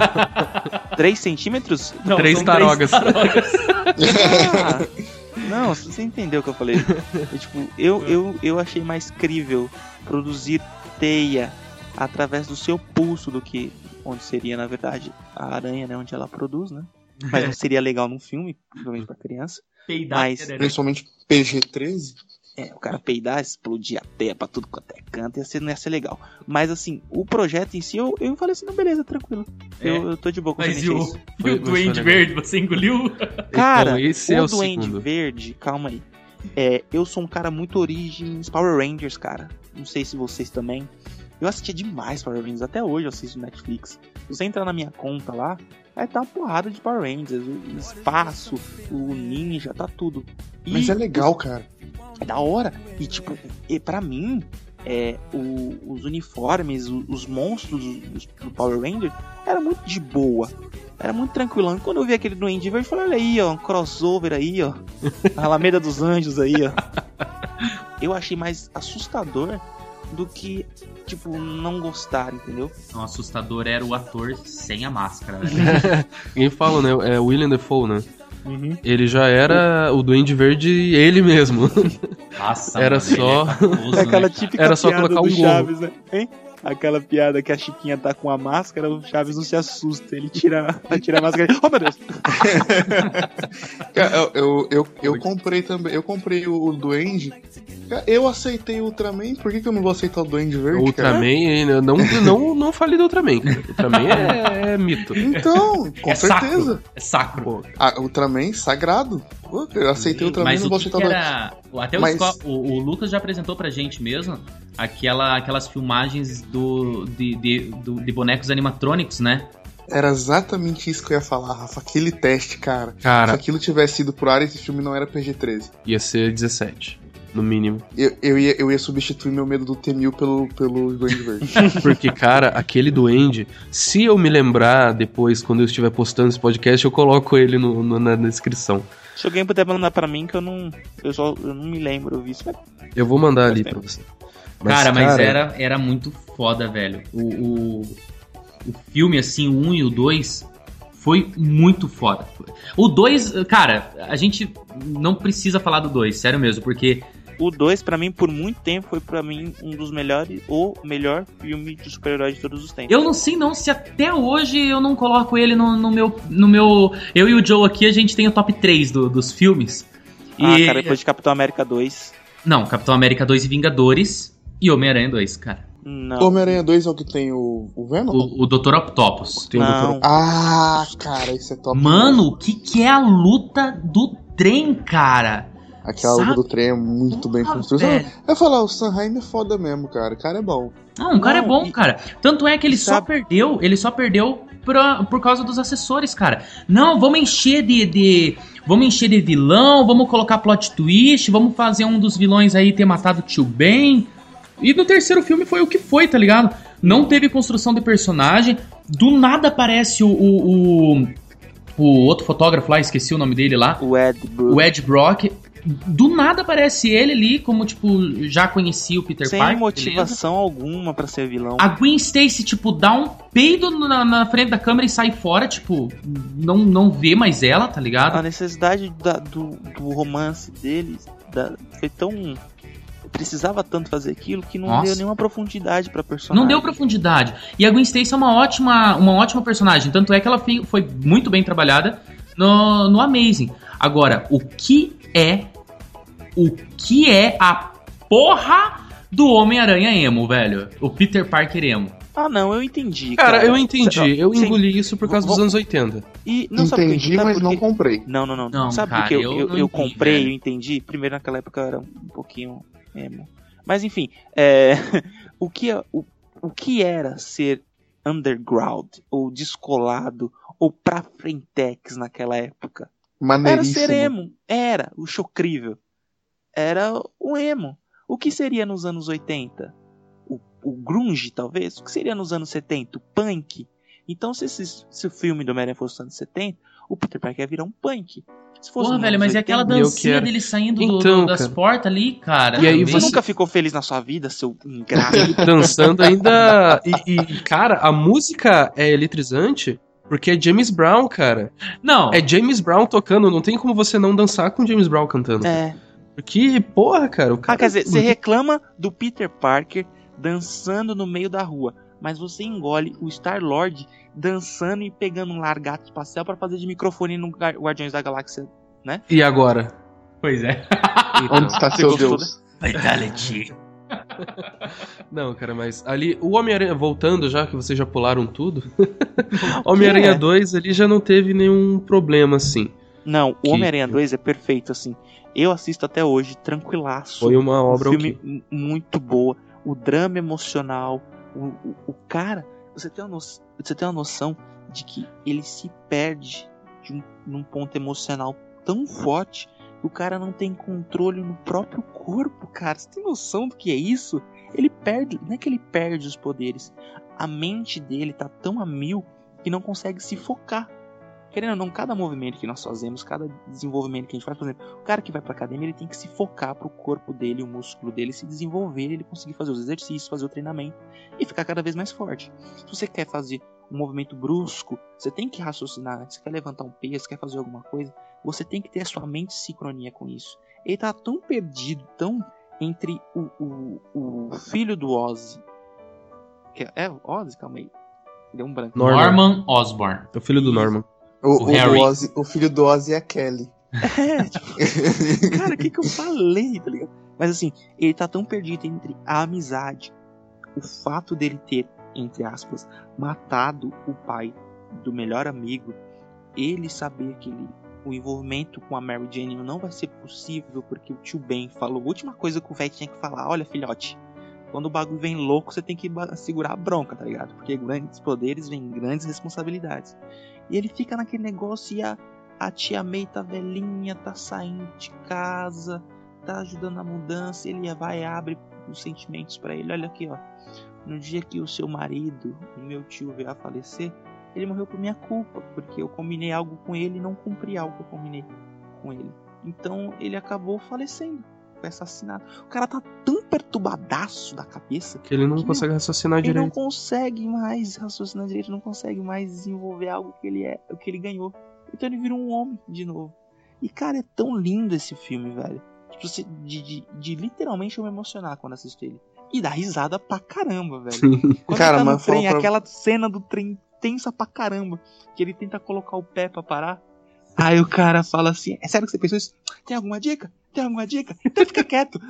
três centímetros? Não, Três são tarogas. tarogas. Ah, não, você entendeu o que eu falei. Eu, tipo, eu, eu, eu achei mais crível produzir teia através do seu pulso do que onde seria, na verdade, a aranha, né? Onde ela produz, né? Mas não seria legal num filme, provavelmente pra criança. Peidar, Mas- querer. Principalmente P G treze. É, o cara peidar, explodir a terra pra tudo quanto é canto, ia ser, não ia ser legal. Mas assim, o projeto em si, eu, eu falei assim, não, beleza, tranquilo. É. Eu, eu tô de boa com Mas o e o, e o Duende Verde, você engoliu? Cara, então, esse o é o Duende segundo. Verde, calma aí. É, eu sou um cara muito Origins Power Rangers, cara. Não sei se vocês também. Eu assistia demais Power Rangers, até hoje eu assisto Netflix. Se você entrar na minha conta lá, vai tá uma porrada de Power Rangers, o espaço, o ninja, tá tudo. E Mas é legal, cara. é da hora. E tipo, e pra mim, é, o, os uniformes, os, os monstros do, do Power Ranger, era muito de boa. Era muito tranquilão. E quando eu vi aquele Duende Verde, eu falei, olha aí, ó, um crossover aí, ó. A Alameda dos Anjos aí, ó. Eu achei mais assustador do que, tipo, não gostar, entendeu? Não, assustador era o ator sem a máscara, velho. Quem fala, né? É William Dafoe, né? Uhum. Ele já era o Duende Verde ele mesmo. Nossa, Era mano, ele só- é cabuloso, né, Aquela cara? típica Era só piada colocar do um gorro. Chaves, né? Hein? Aquela piada que a Chiquinha tá com a máscara, o Chaves não se assusta. Ele tira, tira a máscara e... Oh, meu Deus! Cara, eu, eu, eu, eu comprei também. Eu comprei o, o Duende. Cara, eu aceitei o Ultraman. Por que, que eu não vou aceitar o Duende Verde? O Ultraman, hein, não, não, não falei do Ultraman, cara. O Ultraman é, é mito. Cara? Então, com É certeza. sacro. É sacro. Pô, Ah, Ultraman, sagrado. Pô, eu aceitei o Ultraman e Mas não o vou que, aceitar que o Duende. era... Até o Mas- Scott- o, o Lucas já apresentou pra gente mesmo aquela, aquelas filmagens do, de, de, do- de bonecos animatrônicos, né? Era exatamente isso que eu ia falar, Rafa. Aquele teste, cara. Se cara, aquilo tivesse ido pro ar, esse filme não era P G treze. ia ser dezessete, no mínimo. Eu, eu, ia, eu ia substituir meu medo do T mil pelo, pelo Duende Verde. Porque, cara, aquele duende, se eu me lembrar depois, quando eu estiver postando esse podcast, eu coloco ele no, no- na descrição. Se alguém puder mandar pra mim, que eu não... Eu, só, eu não me lembro, eu vi isso. Eu vou mandar ali pra você. cara, mas era, era muito foda, velho. O, o, o filme, assim, o um e o dois foi muito foda. O dois, cara, a gente não precisa falar do dois, sério mesmo, porque... O dois, pra mim, por muito tempo, foi pra mim um dos melhores, ou melhor filme de super-herói de todos os tempos. Eu não sei não se até hoje eu não coloco ele no, no meu... no meu. Eu e o Joe aqui, a gente tem o top três do- dos filmes. Ah, E- cara, depois de Capitão América dois... Não, Capitão América dois e Vingadores e Homem-Aranha dois, cara. Não. Homem-Aranha dois é o que tem o, o Venom? O, o doutor Octopus. Tem o Não. doutor... Ah, cara, isso é top. Mano, o que, que é a luta do trem, cara? Aquela sabe? luta do trem é muito bem Porra, construída. velho. Eu ia falar, o Sanheim é foda mesmo, cara. O cara é bom. Não, o cara Não, é bom, e- cara. Tanto é que ele só sabe- perdeu, ele só perdeu pra, por causa dos assessores, cara. Não, vamos encher de, de. Vamos encher de vilão, vamos colocar plot twist, vamos fazer um dos vilões aí ter matado o tio Ben. E no terceiro filme foi o que foi, tá ligado? Não teve construção de personagem. Do nada aparece o. o, o, o outro fotógrafo lá, esqueci o nome dele lá. O Ed Brook. O Ed Brock. Do nada aparece ele ali, como, tipo, já conhecia o Peter Sem Parker. motivação alguma pra ser vilão. A Gwen Stacy, tipo, dá um peido na, na frente da câmera e sai fora, tipo, não, não vê mais ela, tá ligado? A necessidade da- do, do romance deles da- foi tão... Precisava tanto fazer aquilo que não Nossa. deu nenhuma profundidade pra personagem. Não deu profundidade. E a Gwen Stacy é uma ótima, uma ótima personagem. Tanto é que ela fi- foi muito bem trabalhada no, no Amazing. Agora, o que é... O que é a porra do Homem-Aranha emo, velho? O Peter Parker emo. Ah, não, eu entendi. Cara, eu entendi. Eu Sim. engoli isso por causa dos Vamos- anos oitenta. E, não, sabe por quê? Entendi, Sabe mas por não quê? comprei. Não, não, não. Não, Sabe cara, por que eu, eu eu, não eu entendi, comprei, velho. eu entendi? Primeiro, naquela época eu era um pouquinho emo. Mas enfim, é, o, que, é- o, o que era ser underground, ou descolado, ou pra frentex naquela época? Era Maneiríssimo. ser emo. Era o chocrível. Era o emo. O que seria nos anos oitenta? O, o grunge, talvez? O que seria nos anos setenta? O punk? Então, se, esse, se o filme do Homem-Aranha fosse nos anos setenta, o Peter Parker ia virar um punk. Se fosse Porra, nos velho, anos mas é aquela oitenta, eu dancinha quero- dele saindo do- Então, do- das cara. portas ali, cara. E aí Você você- nunca ficou feliz na sua vida, seu ingrato? Dançando ainda. E, e, cara, a música é eletrizante porque é James Brown, cara. Não, É James Brown tocando, não tem como você não dançar com James Brown cantando. É. Porque, porra, cara, o cara. Ah, quer dizer, você reclama do Peter Parker dançando no meio da rua, mas você engole o Star-Lord dançando e pegando um largato espacial pra fazer de microfone no Gar- Guardiões da Galáxia, né? E agora? pois é. Então, Onde está Você seu gostou, Deus? Fatality. Não, cara, mas ali, o Homem-Aranha, voltando já, que vocês já pularam tudo, Homem-Aranha dois ali já não teve nenhum problema, assim. Não, o Que- Homem-Aranha dois é perfeito, assim. Eu assisto até hoje, tranquilaço. Foi uma obra um filme ok. m- muito boa. O drama emocional. O, o, o cara, você tem, uma no... você tem uma noção de que ele se perde de um, num ponto emocional tão forte que o cara não tem controle no próprio corpo, cara. Você tem noção do que é isso? Ele perde, não é que ele perde os poderes. A mente dele tá tão a mil que não consegue se focar. Querendo ou não, cada movimento que nós fazemos, cada desenvolvimento que a gente faz, por exemplo, o cara que vai pra academia, ele tem que se focar pro corpo dele, o músculo dele se desenvolver, ele conseguir fazer os exercícios, fazer o treinamento e ficar cada vez mais forte. Se você quer fazer um movimento brusco, você tem que raciocinar. Se você quer levantar um peso, quer fazer alguma coisa, você tem que ter a sua mente em sincronia com isso. Ele tá tão perdido, tão entre o, o, o filho do Ozzy, que é, é Ozzy? Calma aí, deu um branco. Norman. Norman Osborn. É o filho do Norman. O, O o, Harry. do Ozzy- o filho do Ozzy é a Kelly. É, tipo, cara, o que que eu falei, tá ligado? Mas assim, ele tá tão perdido entre a amizade, o fato dele ter, entre aspas, matado o pai do melhor amigo, ele saber que ele, o envolvimento com a Mary Jane não vai ser possível porque o tio Ben falou a última coisa que o velho tinha que falar: olha, filhote, quando o bagulho vem louco, você tem que ba- segurar a bronca, tá ligado? Porque grandes poderes vêm grandes responsabilidades. E ele fica naquele negócio e a, a tia May tá velhinha, tá saindo de casa, tá ajudando na mudança. Ele vai e abre os sentimentos pra ele. Olha aqui, ó. No dia que o seu marido, o meu tio, veio a falecer, ele morreu por minha culpa, porque eu combinei algo com ele e não cumpri algo que eu combinei com ele. Então ele acabou falecendo, foi assassinado. O cara tá tão perturbadaço da cabeça Que ele não que, consegue raciocinar ele não direito. consegue mais raciocinar direito, não consegue mais desenvolver algo que ele é, o que ele ganhou. Então ele virou um homem de novo. E cara, é tão lindo esse filme, velho. Tipo, você, de, de, de literalmente eu me emocionar quando assisto ele. E dá risada pra caramba, velho. Quando Cara, ele tá no mas trem, fala pra- aquela cena do trem tensa pra caramba, que ele tenta colocar o pé pra parar. Aí o cara fala assim: é sério que você pensou isso? Tem alguma dica? Tem alguma dica? Então fica quieto.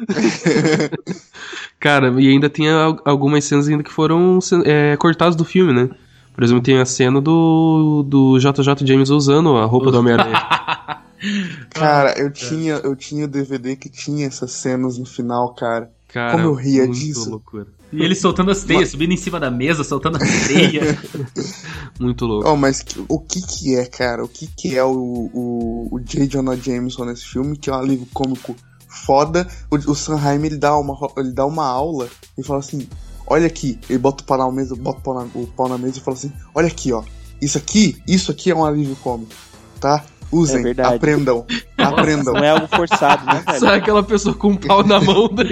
Cara, e ainda tem al- algumas cenas ainda que foram é, cortadas do filme, né? Por exemplo, tem a cena do, do J J James usando a roupa do Homem-Aranha. Cara, eu tinha, eu tinha o D V D que tinha essas cenas no final, cara. Cara, Como eu ria muito disso. loucura. E ele soltando as teias, subindo em cima da mesa, soltando as teias. Muito louco. Oh, mas que- o que que é, cara? O que que é o, o, o J. Jonah Jameson nesse filme? Que é um alívio cômico foda. O, o Sam Raimi, ele dá, uma, ele dá uma aula e fala assim: olha aqui. Ele bota o pau na mesa, bota o pau na, o pau na mesa e fala assim: olha aqui, ó. Isso aqui, isso aqui é um alívio cômico, tá? Usem, É verdade. aprendam, aprendam. Não é algo forçado, né, velho? Sabe aquela pessoa com um pau na mão daí?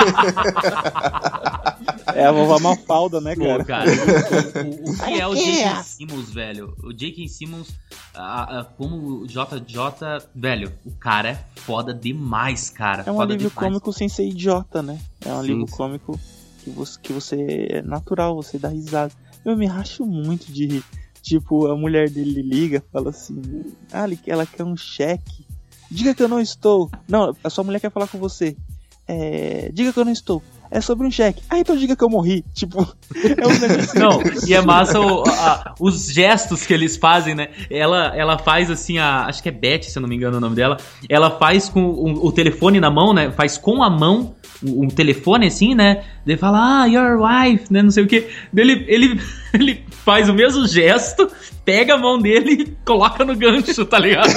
É a vovó Mafalda, né, Pô, cara? cara, o, o- o que é o J K. Simmons, velho? O J K. Simmons, ah, ah, como o J J, velho, o cara é foda demais, cara. É um foda alívio demais. cômico sem ser idiota, né? É um Sim, alívio sim. cômico que você, que você é natural, você dá risada. Eu me racho muito de rir. Tipo, a mulher dele liga, fala assim: ah, ela quer um cheque. Diga que eu não estou. Não, a sua mulher quer falar com você. É, diga que eu não estou. É sobre um cheque. Ah, então diga que eu morri. Tipo, é um negócio. Não, e é massa o- a- os gestos que eles fazem, né? Ela, ela faz assim, a, acho que é Beth, se eu não me engano o nome dela. Ela faz com o, o telefone na mão, né? Faz com a mão o, o telefone assim, né? Daí fala, ah, your wife, né? Não sei o que. Ele, ele, ele faz o mesmo gesto, pega a mão dele e coloca no gancho, tá ligado?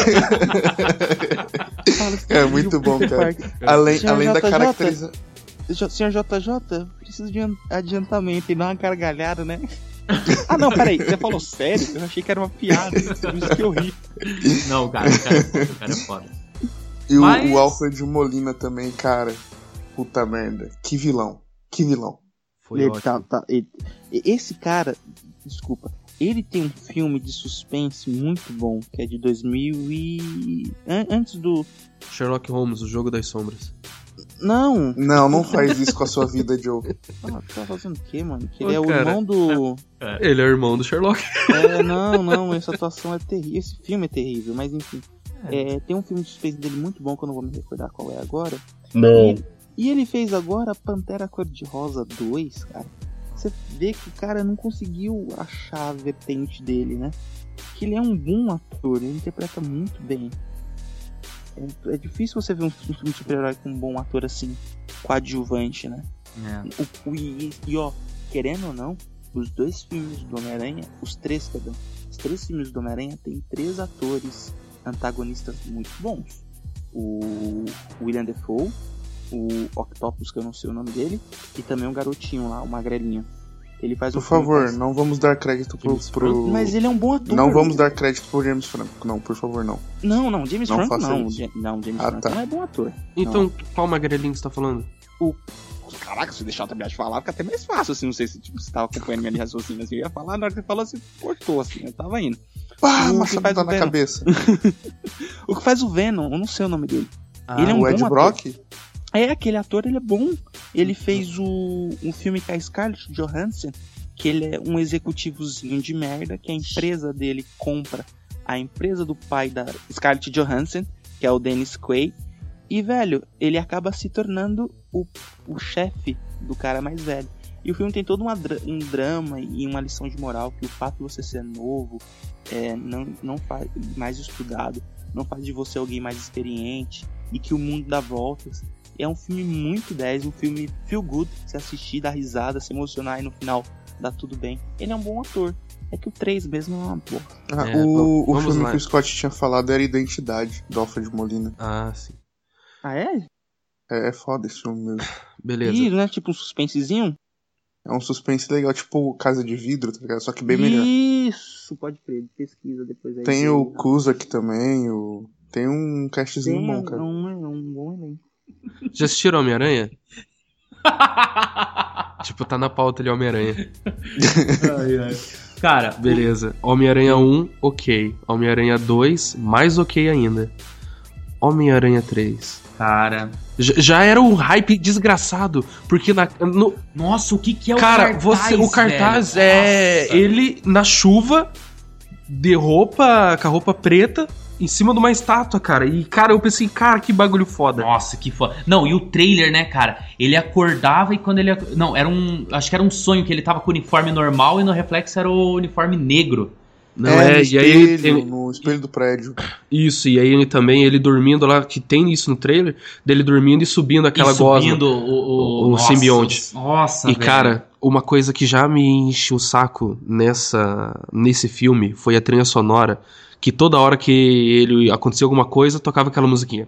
É muito bom, cara. Além, Senhor além da J J, caracterização. Jo- Senhor J J, preciso de um adiantamento e dar uma gargalhada, né? Ah, não, peraí, você falou sério? Eu achei que era uma piada, por isso que eu ri. Não, cara, o cara é foda, o cara é foda. E o, Mas- o Alfred Molina também, cara. Puta merda. Que vilão. Que vilão. Foi Ele ótimo. tá- tá- ele- esse cara, desculpa, ele tem um filme de suspense muito bom, que é de dois mil e... an- Antes do... Sherlock Holmes, o jogo das sombras. Não! Não, não faz isso com a sua vida, Joe. Ah, tá fazendo o quê, mano? Que Ô, ele é o cara. irmão do... Ele é o irmão do Sherlock. É, não, não, essa atuação é terrível. Esse filme é terrível, mas enfim. É, tem um filme de suspense dele muito bom que eu não vou me recordar qual é agora. Não. E, E ele fez agora Pantera Cor-de-Rosa dois, cara. Você vê que o cara não conseguiu achar a vertente dele, né? Que ele é um bom ator, ele interpreta muito bem. É, é difícil você ver um filme de super-herói com um bom ator assim, coadjuvante, né? É. O, o, e, e ó, querendo ou não, os dois filmes do Homem-Aranha, os três, perdão, os três filmes do Homem-Aranha tem três atores antagonistas muito bons. O William Dafoe, o Octopus, que eu não sei o nome dele, e também um garotinho lá, o magrelinho. Ele faz Por um filme favor, faz... não vamos dar crédito pro, pro... Mas ele é um bom ator. Não vamos dar crédito pro James Franco, não, por favor, não. Não, não, James não Franco não. Isso. Não, James ah, Franco tá. não é bom ator. Então, não. qual magrelinho que você tá falando? O... Caraca, se deixar eu terminar de falar, fica até mais fácil, assim, não sei se tipo, você tava acompanhando minha linha de raciocínio, assim, eu ia falar, na hora que você falou, você cortou, assim, eu tava indo. Ah, o maçã tá na cabeça. O que faz o Venom, eu não sei o nome dele. Ah, ele é um o Ed bom Brock? Ator. É, aquele ator, ele é bom. Ele fez o, um filme com a Scarlett Johansson, que ele é um executivozinho de merda, que a empresa dele compra a empresa do pai da Scarlett Johansson, que é o Dennis Quaid, e, velho, ele acaba se tornando o, o chefe do cara mais velho. E o filme tem todo uma, um drama e uma lição de moral, que o fato de você ser novo, é, não, não faz, mais estudado, não faz de você alguém mais experiente, e que o mundo dá voltas. É um filme muito dez, um filme feel good, se assistir, dar risada, se emocionar e no final dá tudo bem. Ele é um bom ator. É que o três mesmo é uma boa. Ah, É, o o vamos filme lá. que o Scott tinha falado era Identidade, do Alfred Molina. Ah, sim. Ah, é? É, é foda esse filme mesmo. Beleza. Ih, não é tipo um suspensezinho? É um suspense legal, tipo Casa de Vidro, tá ligado? Só que bem melhor. Isso, pode crer, pesquisa depois aí. Tem o Cusack também, o... tem um castzinho Tem bom, um, cara. um, um bom elenco. Já assistiram Homem-Aranha? Tipo, tá na pauta ali Homem-Aranha. Ai, ai. Cara, Beleza. Homem-Aranha um, ok. Homem-Aranha dois, mais ok ainda. Homem-Aranha três. Cara. Já, já era um hype desgraçado, porque na, no, Nossa, o que que é o cara, cartaz, você, o cartaz velho? é Nossa. ele na chuva, de roupa, com a roupa preta, em cima de uma estátua, cara. E, cara, eu pensei, cara, que bagulho foda. Nossa, que foda. Não, e o trailer, né, cara? Ele acordava e quando ele... Não, era um... Acho que era um sonho que ele tava com o uniforme normal e no reflexo era o uniforme negro. Não é, é, no e espelho, aí ele, ele- no espelho do prédio. Isso, e aí ele também, ele dormindo lá, que tem isso no trailer, dele dormindo e subindo aquela e subindo gosma. o, o, o nossa, simbionte. Nossa, E velho. cara, uma coisa que já me enche o saco nessa, nesse filme foi a trilha sonora, que toda hora que ele acontecia alguma coisa, tocava aquela musiquinha.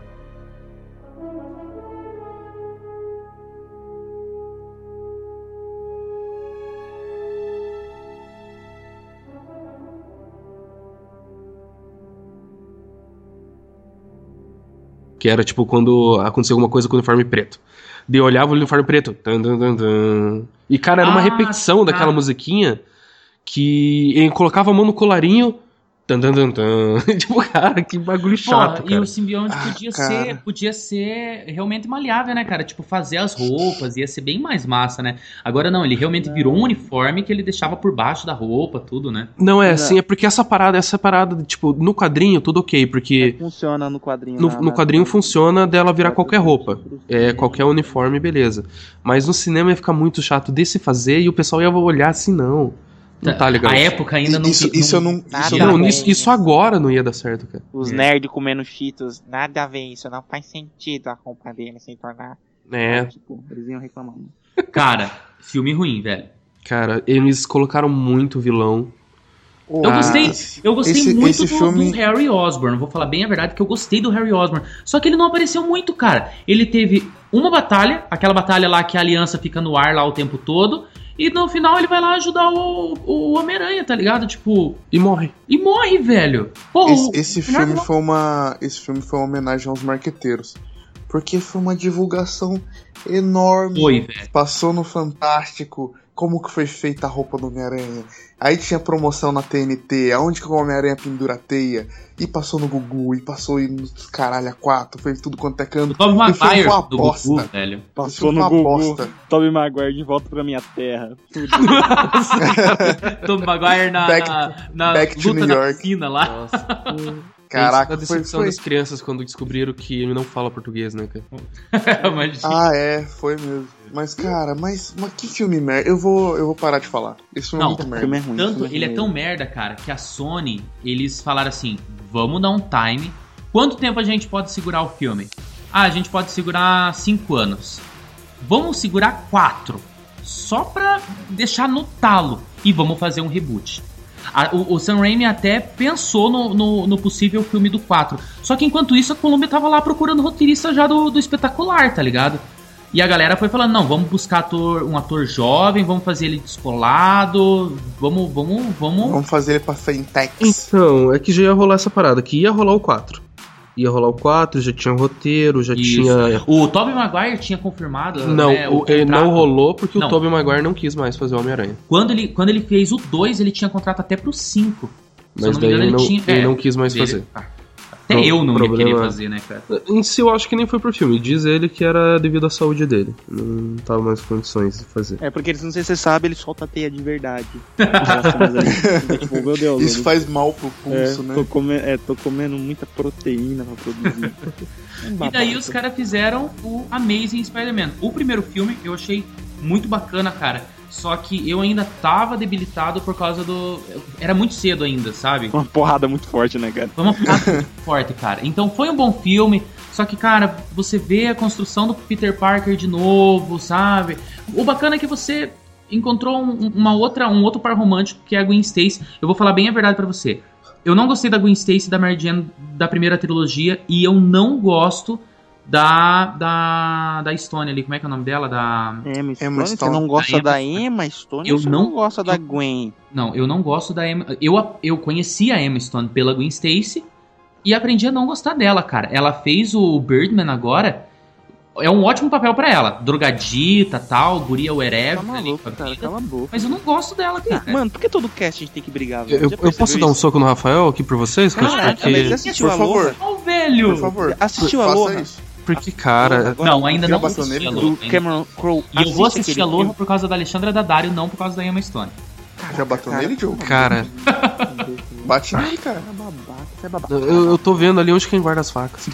Que era tipo quando acontecia alguma coisa com o uniforme preto. Daí eu olhava o uniforme preto. Tan, tan, tan, tan. E cara, era uma Ah, repetição tá. daquela musiquinha que ele colocava a mão no colarinho. Tan, tan, tan, tan. Tipo, cara, que bagulho chato, Pô, e cara. o simbionte Ah, podia cara. ser podia ser realmente maleável, né, cara? Tipo, fazer as roupas, ia ser bem mais massa, né? Agora não, ele realmente virou um uniforme que ele deixava por baixo da roupa, tudo, né? Não, é Não. assim, é porque essa parada, essa parada, tipo, no quadrinho tudo ok, porque Funciona no quadrinho. no, na- no na- quadrinho na- funciona dela virar qualquer roupa. É, É, qualquer uniforme, beleza. Mas no cinema ia ficar muito chato de se fazer e o pessoal ia olhar assim, não. Não tá legal. A época ainda não... Isso, isso eu não. Nada Isso eu a Não, ver. nisso, isso agora não ia dar certo, cara. Os É. nerds comendo cheetos, nada a ver, isso não faz sentido a roupa dele se tornar. É, Tipo, eles iam reclamando. Cara, filme ruim, velho. cara, eles colocaram muito vilão. Eu Ah, gostei, eu gostei esse- muito esse do, filme- do Harry Osborn. Vou falar bem a verdade que eu gostei do Harry Osborn. Só que ele não apareceu muito, cara. Ele teve uma batalha, aquela batalha lá que a aliança fica no ar lá o tempo todo. E no final ele vai lá ajudar o, o Homem-Aranha, tá ligado? Tipo, E morre. e morre, velho. Pô, Esse, o- esse o filme Harry- foi uma. Esse filme foi uma homenagem aos marqueteiros. Porque foi uma divulgação enorme. Foi, velho. Passou no Fantástico como que foi feita a roupa do Homem-Aranha. Aí tinha promoção na T N T, aonde que o Homem-Aranha pendura a teia. E passou no Gugu, e passou aí nos caralho a quatro, foi tudo quanto é O canto. Tobey E foi Maguire uma do bosta. Goku, velho. Passou no Gugu. Tobey Maguire de volta pra minha terra. Tobey Maguire na, Back- na, na back to luta New da York. piscina lá. Caraca, a decepção foi, foi. das crianças quando descobriram que ele não fala português, né, cara? Mas, Ah, é, foi mesmo. Mas, cara, mas, mas que filme merda. Eu vou, eu vou parar de falar. Esse filme não, é muito merda. Filme é ruim, tanto, filme ele é ruim. tão merda, cara, que a Sony, eles falaram assim, vamos dar um time. Quanto tempo a gente pode segurar o filme? Ah, a gente pode segurar cinco anos. Vamos segurar quatro. Só pra deixar no talo. E vamos fazer um reboot. A, o, o Sam Raimi até pensou no, no, no possível filme do quatro. Só que enquanto isso a Columbia tava lá procurando roteirista já do, do Espetacular, tá ligado? E a galera foi falando, não, vamos buscar ator, um ator jovem, vamos fazer ele descolado, vamos, vamos, vamos... Vamos fazer ele pra Fentex. Então, é que já ia rolar essa parada, que ia rolar o quatro. Ia rolar o quatro, já tinha roteiro, já Isso. tinha... O Tobey Maguire tinha confirmado, Não, né, o o, ele não contrato. rolou porque Não. o Tobey Maguire não quis mais fazer o Homem-Aranha. Quando ele, quando ele fez o dois, ele tinha contrato até pro cinco. Se eu Mas não me daí engano, ele não, tinha... ele é, não quis mais ele- fazer. Ah, até Pro- eu não ia problema- querer fazer, né, cara? Em si, eu acho que nem foi pro filme. Diz ele que era devido à saúde dele. Não tava mais com condições de fazer. É porque, não sei se você sabe, ele solta a teia de verdade. As cenas ali. Tipo, meu Deus. Isso eu- faz mal pro pulso, é, né? tô, come, é, tô comendo muita proteína pra produzir. E daí os caras fizeram o Amazing Spider-Man. O primeiro filme eu achei muito bacana, cara. Só que eu ainda tava debilitado por causa do... Era muito cedo ainda, sabe? Uma porrada muito forte, né, cara? Foi uma porrada muito forte, cara. Então foi um bom filme. Só que, cara, você vê a construção do Peter Parker de novo, sabe? O bacana é que você encontrou um, uma outra, um outro par romântico, que é a Gwen Stacy. Eu vou falar bem a verdade pra você. Eu não gostei da Gwen Stacy e da Mary Jane da primeira trilogia. E eu não gosto da da, da Stone ali. Como é que é o nome dela? Da... Emma Stone, Emma você Stone. não gosta Da da Emma- Emma Stone Eu ou você não- não gosta da eu- Gwen? Não, eu não gosto da Emma... Eu, eu conheci a Emma Stone pela Gwen Stacy e aprendi a não gostar dela, cara. Ela fez o Birdman agora. É um ótimo papel pra ela. Drogadita, tal, guria wherever. Tá ali, maluco, com a cara, vida. cala a boca. Mas eu não gosto dela, cara. Mano, por que todo cast a gente tem que brigar, velho? Eu, Já eu percebeu posso dar um isso? soco no Rafael aqui por vocês? Coach? Caraca, porque, mas assistiu Por a favor. Lohan? Ô, velho! Por favor. Assistiu a faça Lohan? isso. porque, cara... Não, ainda Já não bateu assisti nele? a Do Lohan. ainda. Cameron Crowe. E eu vou Assiste assistir aquele a Lohan filme. por causa da Alexandra Daddario, não por causa da Emma Stone. Já bateu nele, Joe? Cara, Bate nele, cara. É babaca, você é babaca. eu, eu tô vendo ali onde quem guarda as facas.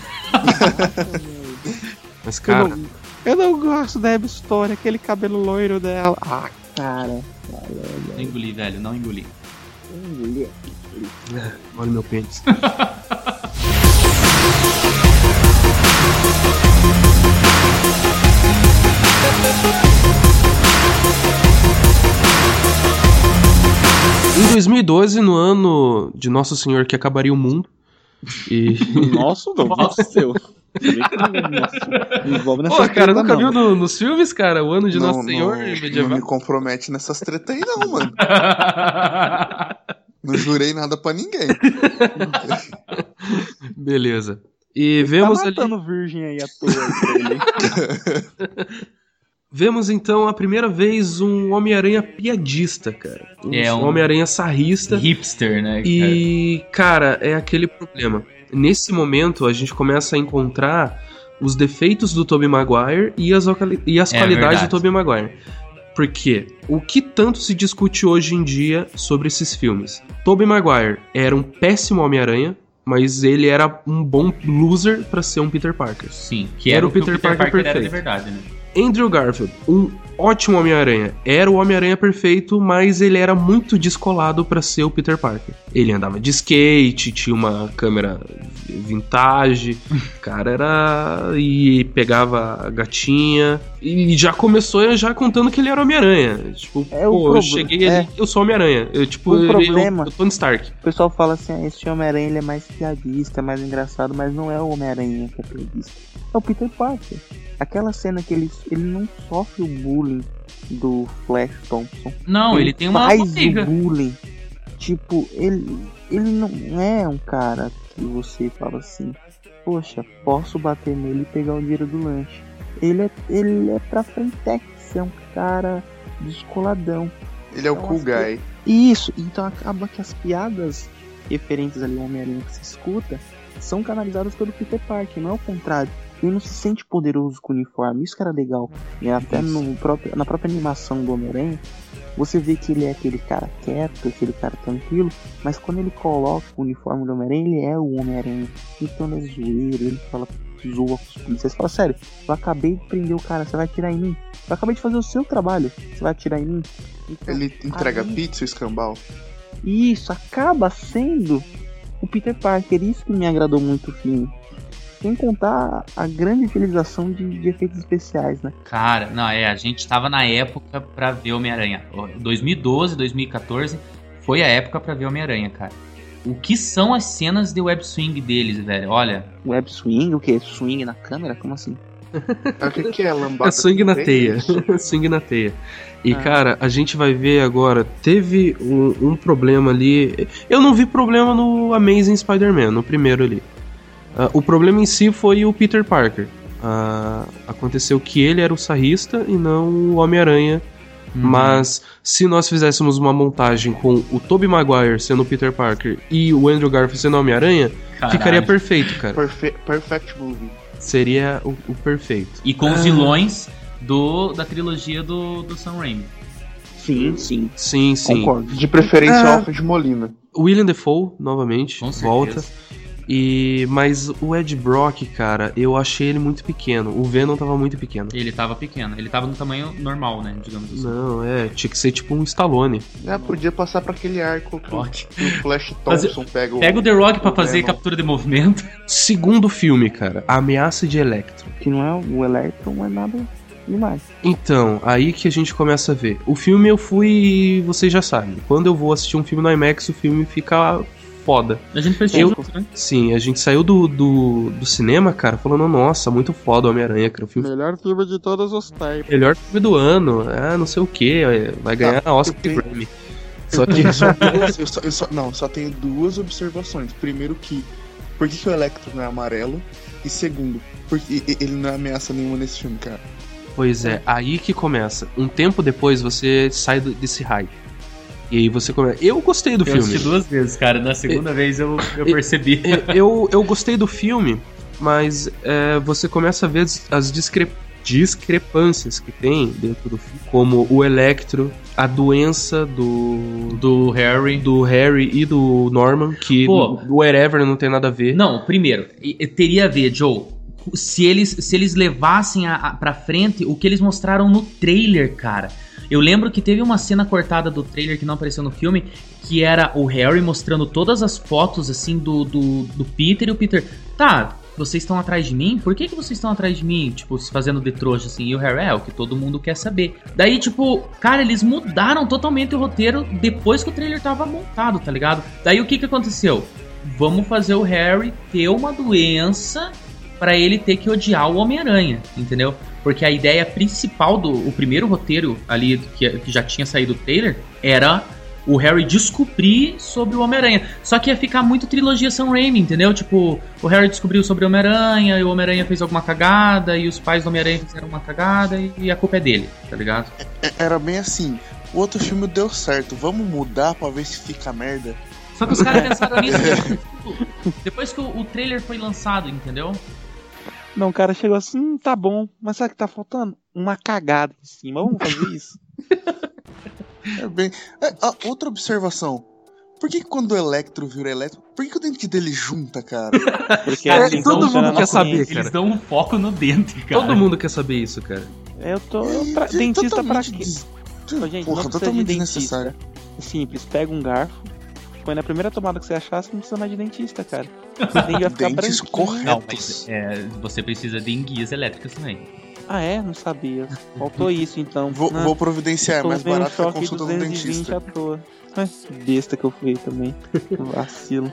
Mas, Eu cara... não, eu não gosto da Emma Stone, aquele cabelo loiro dela. Ah, cara. Não engoli, velho, não engoli. Olha meu pênis. Em dois mil e doze, no ano de Nosso Senhor que acabaria o mundo, e... Nossa, não, Nossa. seu. Envolve nessa Pô, cara, treta, nunca não. viu no- nos filmes, cara? O ano de Não, Nosso não, Senhor não medieval? me compromete nessas tretas aí, não, mano. Não jurei nada pra ninguém. Beleza. E Tá vemos ali... matando virgem aí à toa. aí pra ele. Vemos então a primeira vez um Homem-Aranha piadista, cara. Um, É, um- Homem-Aranha sarrista. Hipster, né? cara? E, cara, é aquele problema. Nesse momento, a gente começa a encontrar os defeitos do Tobey Maguire e as, ocali- e as É qualidades verdade. do Tobey Maguire. Porque o que tanto se discute hoje em dia sobre esses filmes? Tobey Maguire era um péssimo Homem-Aranha, mas ele era um bom loser pra ser um Peter Parker. Sim, que Era era, o o que Peter o Peter Parker Parker, era de perfeito. verdade, né? Andrew Garfield, um ótimo Homem-Aranha. Era o Homem-Aranha perfeito, mas ele era muito descolado pra ser o Peter Parker. Ele andava de skate, tinha uma câmera vintage, cara era... e pegava a gatinha, e já começou já contando que ele era Homem-Aranha. Tipo, É o pô, eu proble- cheguei é. ali, eu sou Homem-Aranha. Eu, tipo, O ele- problema- eu, eu Tony Stark. O pessoal fala assim, ah, esse Homem-Aranha ele é mais piadista, mais engraçado, mas não é o Homem-Aranha que é piadista. É o Peter Parker. Aquela cena que ele, ele não sofre o bullying do Flash Thompson. Não, ele, tem uma faz barriga. o bullying. Tipo, ele, ele não é um cara que você fala assim, poxa, posso bater nele e pegar o dinheiro do lanche. Ele é, ele é pra frentex, é um cara descoladão. Ele é o cool guy. Isso, então acaba que as piadas referentes ali ao Homem-Aranha que se escuta são canalizadas pelo Peter Parker, não é o contrário. ele não se sente poderoso com o uniforme, isso que era legal. E até no próprio, na própria animação do Homem-Aranha, você vê que ele é aquele cara quieto, aquele cara tranquilo, mas quando ele coloca o uniforme do Homem-Aranha, ele é o Homem-Aranha. Então ele é zoeiro, ele fala, zoa com os policiais, fala, sério, eu acabei de prender o cara, você vai atirar em mim? Eu acabei de fazer o seu trabalho, você vai atirar em mim? Então, ele entrega aí, pizza, o escambau. Isso, acaba sendo o Peter Parker, isso que me agradou muito o filme. Sem contar a grande utilização de, de efeitos especiais, né? Cara, não, é, a gente tava na época pra ver Homem-Aranha. dois mil e doze, dois mil e catorze foi a época pra ver Homem-Aranha, cara. O que são as cenas de web swing deles, velho? Olha. Web swing? O que? Swing na câmera? Como assim? O que, que é lambada? É swing na teia. Swing na teia. E, ah. cara, a gente vai ver agora, teve um, um problema ali. Eu não vi problema no Amazing Spider-Man, no primeiro ali. Uh, o problema em si foi o Peter Parker. Uh, aconteceu que ele era o sarrista e não o Homem-Aranha. Uhum. Mas se nós fizéssemos uma montagem com o Tobey Maguire sendo o Peter Parker e o Andrew Garfield sendo o Homem-Aranha, caralho, ficaria perfeito, cara. Perfe- perfect movie. Seria o, o perfeito. E com os ah. vilões do, da trilogia do, do Sam Raimi. Sim, sim. Sim, sim. Concordo. De preferência ah. Alfred Molina. William Dafoe, novamente, com volta. Certeza. E, mas o Ed Brock, cara, eu achei ele muito pequeno. O Venom tava muito pequeno. Ele tava pequeno, ele tava no tamanho normal, né, digamos assim. Não, é, tinha que ser tipo um Stallone. É, podia passar pra aquele arco que o, que o Flash Thompson pega o... Pega o The Rock pra fazer Venom. Captura de movimento. Segundo filme, cara, A Ameaça de Electro. Que não é o Electro, não é nada demais. Então, aí que a gente começa a ver. O filme eu fui, vocês já sabem, quando eu vou assistir um filme no IMAX, o filme fica... foda. A gente fez eu, junto, né? Sim, a gente saiu do, do, do cinema, cara, falando, nossa, muito foda o Homem-Aranha, cara. O filme... Melhor filme de todos os tempos. Melhor filme do ano, ah, não sei o que, vai ganhar a Oscar e Grammy. Só que só duas, eu só, eu só, não, só tenho duas observações. Primeiro que, por que, que o Electro não é amarelo? E segundo, porque ele não ameaça nenhuma nesse filme, cara. Pois é, aí que começa. Um tempo depois você sai do, desse hype. E aí você começa. Eu gostei do eu filme. Eu assisti duas vezes, cara. Na segunda eu, vez eu, eu percebi. Eu, eu, eu gostei do filme, mas é, você começa a ver as, as discre... discrepâncias que tem dentro do filme. Como o Electro, a doença do. Do Harry. Do Harry e do Norman, que Pô, o Wherever não tem nada a ver. Não, primeiro, teria a ver, Joe. Se eles, se eles levassem a, a, pra frente o que eles mostraram no trailer, cara. Eu lembro que teve uma cena cortada do trailer que não apareceu no filme, que era o Harry mostrando todas as fotos, assim, do, do, do Peter, e o Peter, tá, vocês estão atrás de mim? Por que que vocês estão atrás de mim? Tipo, se fazendo de trouxa, assim, e o Harry, é o que todo mundo quer saber. Daí, tipo, cara, eles mudaram totalmente o roteiro depois que o trailer tava montado, tá ligado? Daí o que que aconteceu? Vamos fazer o Harry ter uma doença pra ele ter que odiar o Homem-Aranha, entendeu? Porque a ideia principal do o primeiro roteiro ali, que, que já tinha saído do trailer, era o Harry descobrir sobre o Homem-Aranha. Só que ia ficar muito trilogia Sam Raimi, entendeu? Tipo, o Harry descobriu sobre o Homem-Aranha, e o Homem-Aranha fez alguma cagada, e os pais do Homem-Aranha fizeram uma cagada, e, e a culpa é dele, tá ligado? Era bem assim, o outro filme deu certo, vamos mudar pra ver se fica merda. Só que os caras pensaram nisso depois que o, o trailer foi lançado, entendeu? Não, o cara chegou assim, hum, tá bom, mas sabe o que tá faltando? Uma cagada em cima, vamos fazer isso. É bem... é, ah, outra observação. Por que quando o Electro vira Electro, por que, que o dente dele junta, cara? Porque é, assim, todo mundo quer saber, cara. Eles dão um foco no dente, cara. Todo mundo quer saber isso, cara. Eu tô... Eu pra... Dentista pra quê? Des... Ô, gente, Porra, não totalmente de desnecessário. É simples, pega um garfo, põe na primeira tomada que você achar, você não precisa mais de dentista, cara. Você tem que ficar Dentes corretos. Não, mas é, você precisa de enguias elétricas também. Ah, é? Não sabia. Faltou isso, então. Vou, não, vou providenciar, é mais barato que a consulta do dentista. À toa. Mas besta que eu fui também. Vacilo.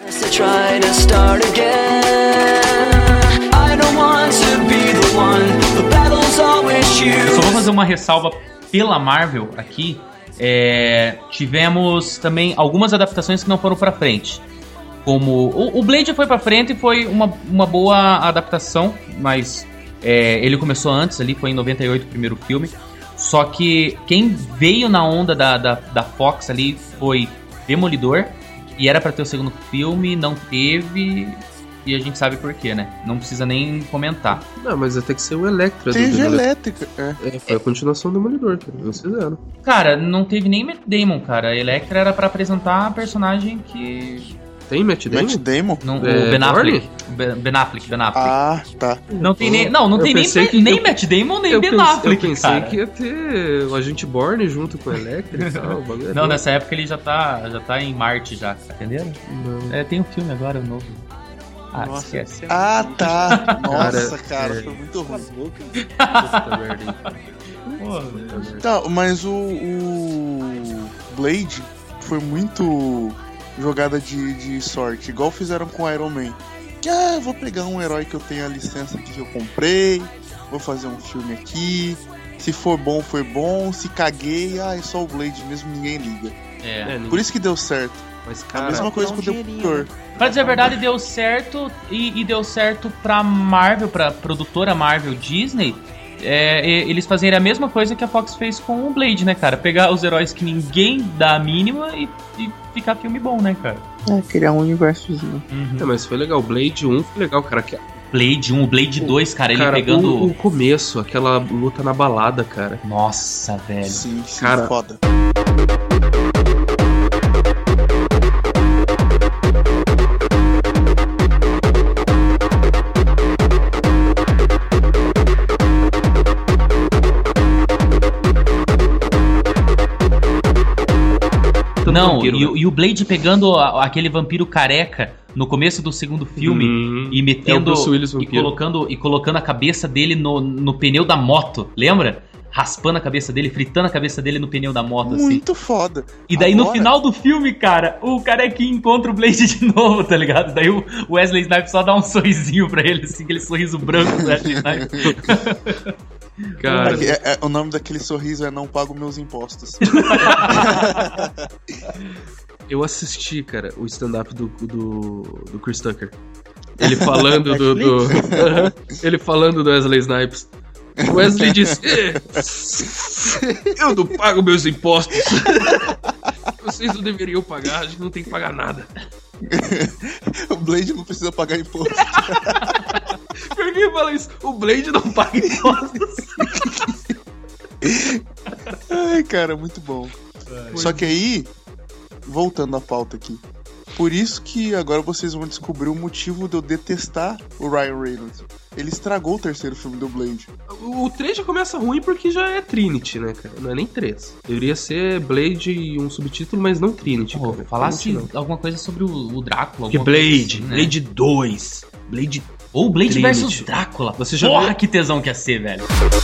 Eu só vou fazer uma ressalva pela Marvel aqui. É, tivemos também algumas adaptações que não foram pra frente. Como o, o Blade foi pra frente e foi uma, uma boa adaptação, mas é, ele começou antes, ali foi em noventa e oito o primeiro filme. Só que quem veio na onda da, da, da Fox ali foi Demolidor, e era pra ter o segundo filme, não teve. e a gente sabe por quê, né? Não precisa nem comentar. Não, mas até que ser o Electra. Teve do Demolidor. elétrica. É. É, foi a continuação do Demolidor, cara. Eles fizeram. Cara, não teve nem Matt Damon, cara. A Electra era pra apresentar a personagem que... Tem Matt Damon? Matt Damon? Não, É, o Ben Affleck. Borne? Ben Ben Affleck, Ben Affleck. Ah, tá. Não tem nem, não, não Eu tem nem, pensei que- nem eu- Matt Damon, nem Eu Ben pensei, Affleck, eu pensei cara. que ia ter o Agente Bourne junto com o Electra e tal. o bagulho é Não, doido. nessa época ele já tá, já tá em Marte já, entenderam? Não. É, tem um filme agora, o novo. Ah, Nossa, esquece. você é Ah, muito tá. Nossa, Cara, cara, é. foi muito ruim. Puta merda, hein, cara. Pô, Puta merda. Tá, mas o, o Blade foi muito jogada de, de sorte, igual fizeram com o Iron Man. Que, ah, eu vou pegar um herói que eu tenho a licença aqui que eu comprei, vou fazer um filme aqui, se for bom, foi bom, se caguei, ah, é só o Blade mesmo, ninguém liga. é. É, ninguém- Por isso que deu certo. Mas, A cara, mesma coisa um com o dinheirinho, Demolidor. Pra dizer a verdade, deu certo e, e deu certo pra Marvel, pra produtora Marvel Disney, é, e- eles fazerem a mesma coisa que a Fox fez com o Blade, né, cara? Pegar os heróis que ninguém dá a mínima e, e ficar filme bom, né, cara? É, criar um universozinho. É, mas foi legal. O Blade um foi legal, cara. Que, Blade um, o Blade dois, cara, ele cara, pegando... o, o começo, aquela luta na balada, cara. Nossa, velho. Sim, sim, Cara, foda. Não, vampiro, e, né? o- e o Blade pegando a- aquele vampiro careca no começo do segundo filme Hum, e é o metendo Bruce Willis e vampiro. colocando e colocando a cabeça dele no, no pneu da moto, lembra? Raspando a cabeça dele, fritando a cabeça dele no pneu da moto, assim. Muito foda. E daí no Agora- final do filme, cara, o carequinho encontra o Blade de novo, tá ligado? Daí o Wesley Snipes só dá um sorrisinho pra ele, assim, aquele sorriso branco do Wesley Snipes. Cara, Aqui, é- é- o nome daquele sorriso é Não Pago Meus Impostos. eu assisti, cara, o stand-up do, do, do Chris Tucker. Ele falando do. do Aham. Ele falando do Wesley Snipes. O Wesley disse: "Eh, eu não pago meus impostos. Vocês não deveriam pagar, a gente não tem que pagar nada." O Blade não precisa pagar imposto. Por que fala isso? O Blade não paga impostos. Ai, cara, muito bom. Só que aí, voltando à pauta aqui, por isso que agora vocês vão descobrir o motivo de eu detestar o Ryan Reynolds. Ele estragou o terceiro filme do Blade. O três já começa ruim porque já é Trinity, né, cara? Não é nem três. Deveria ser Blade e um subtítulo, mas não Trinity. Pô, cara. falasse Trinity não. alguma coisa sobre o, o Drácula. Porque alguma coisa Blade, assim, né? Blade dois, Blade... Ou Blade Trinity. versus Drácula. Você já Porra, viu? que tesão que ia ser, velho.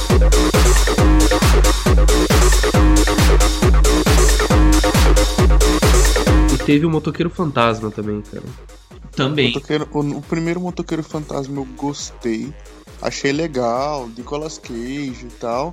E teve o Motoqueiro Fantasma também, cara. Também. Motoqueiro- o, o primeiro Motoqueiro Fantasma eu gostei. Achei legal, Nicolas Cage e tal.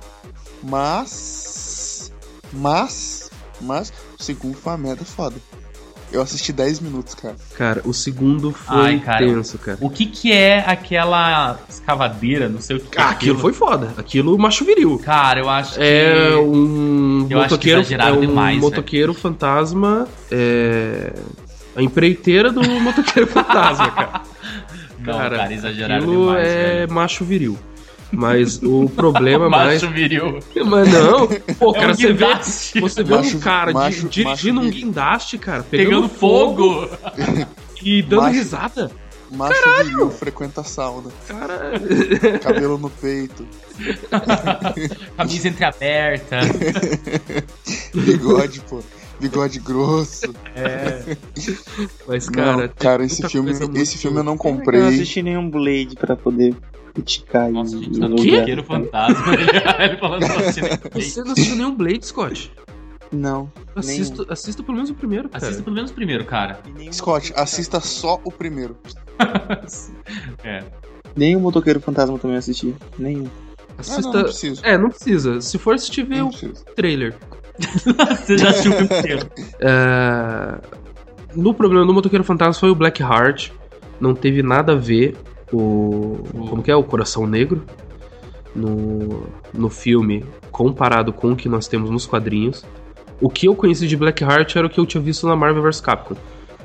Mas. Mas. Mas. O segundo foi uma merda foda. Eu assisti dez minutos, cara. Cara, o segundo foi Ai, cara. tenso, cara. O que que é aquela escavadeira, não sei o que. Ah, aquilo foi foda. Aquilo macho viril. Cara, eu acho que... É um Eu acho que motoqueiro, exageraram é um demais, motoqueiro fantasma, é a empreiteira do motoqueiro fantasma, cara. Não, cara, exageraram aquilo demais, é velho. macho viril. Mas o problema mais... Macho viril. Mas não, pô, É cara, um você vê, guindaste. você vê Macho- um cara di- macho- dirigindo macho um viril. guindaste, cara, pegando, Pegando fogo. e dando Macho- risada. Macho viril frequenta a sauna. Cara, Cabelo no peito. Camisa entreaberta. Bigode, pô. Bigode grosso. mas cara, Não, cara, tem esse muita filme, coisa muito- esse filme eu não Eu não comprei. assisti nenhum Blade pra poder criticar Nossa, e, gente, e tá no elogiar. motoqueiro fantasma. Ele falando assim, né? Você não assistiu nenhum Blade, Scott? Não. Assista, assista pelo menos o primeiro, cara. Assista pelo menos o primeiro, cara. nenhum. Scott, assista só o primeiro. É. Nenhum Motoqueiro Fantasma também assisti. Nenhum. Assista... Ah, não, não preciso. É, não precisa. Se for assistir, vê Não o preciso. trailer. Você já assistiu o filme inteiro. É... No problema do Motoqueiro Fantasma foi o Black Heart. Não teve nada a ver o... Como que é? O Coração Negro. No... no filme, comparado com o que nós temos nos quadrinhos. O que eu conheci de Black Heart era o que eu tinha visto na Marvel versus. Capcom.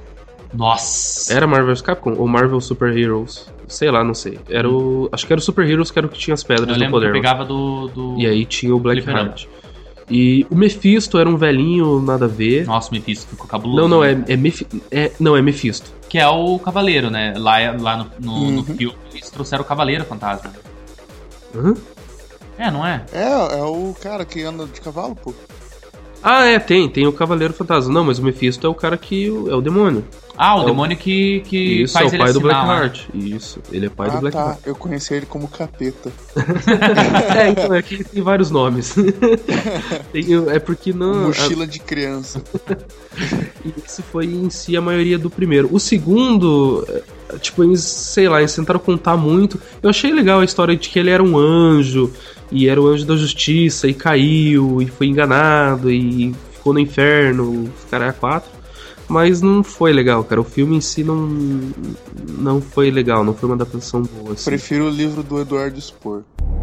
Nossa! Era Marvel vs Capcom ou Marvel Super Heroes? Sei lá, não sei. Era o... Acho que era o Super Heroes que era o que tinha as pedras eu do lembro poder. Que eu pegava do, do... E aí tinha o Black Fliperama. Heart. E o Mephisto era um velhinho, nada a ver. Nossa, o Mephisto ficou cabuloso. Não, não, né? é, é, Mephi... é, não, é Mephisto. Que é o Cavaleiro, né? Lá, lá no, no, Uhum. no filme eles trouxeram o Cavaleiro Fantasma. Hã? É, não é? É, é o cara que anda de cavalo, pô. Ah, é, tem, tem o Cavaleiro Fantasma. Não, mas o Mephisto é o cara que... é o demônio. Ah, o É o- demônio que, que Isso, faz é o ele pai do assinar, né? Blackheart. Isso, ele é pai ah, do tá. Blackheart. Eu conheci ele como capeta. É, então, é que ele tem vários nomes. Tem- é porque não... Mochila de criança. Isso foi em si a maioria do primeiro. O segundo, é, tipo, eles, sei lá, eles tentaram contar muito. Eu achei legal a história de que ele era um anjo, e era o anjo da justiça, e caiu, e foi enganado, e ficou no inferno, os caras quatro. Mas não foi legal, cara. O filme em si não, não foi legal, não foi uma adaptação boa. Assim. Prefiro o livro do Eduardo Spor.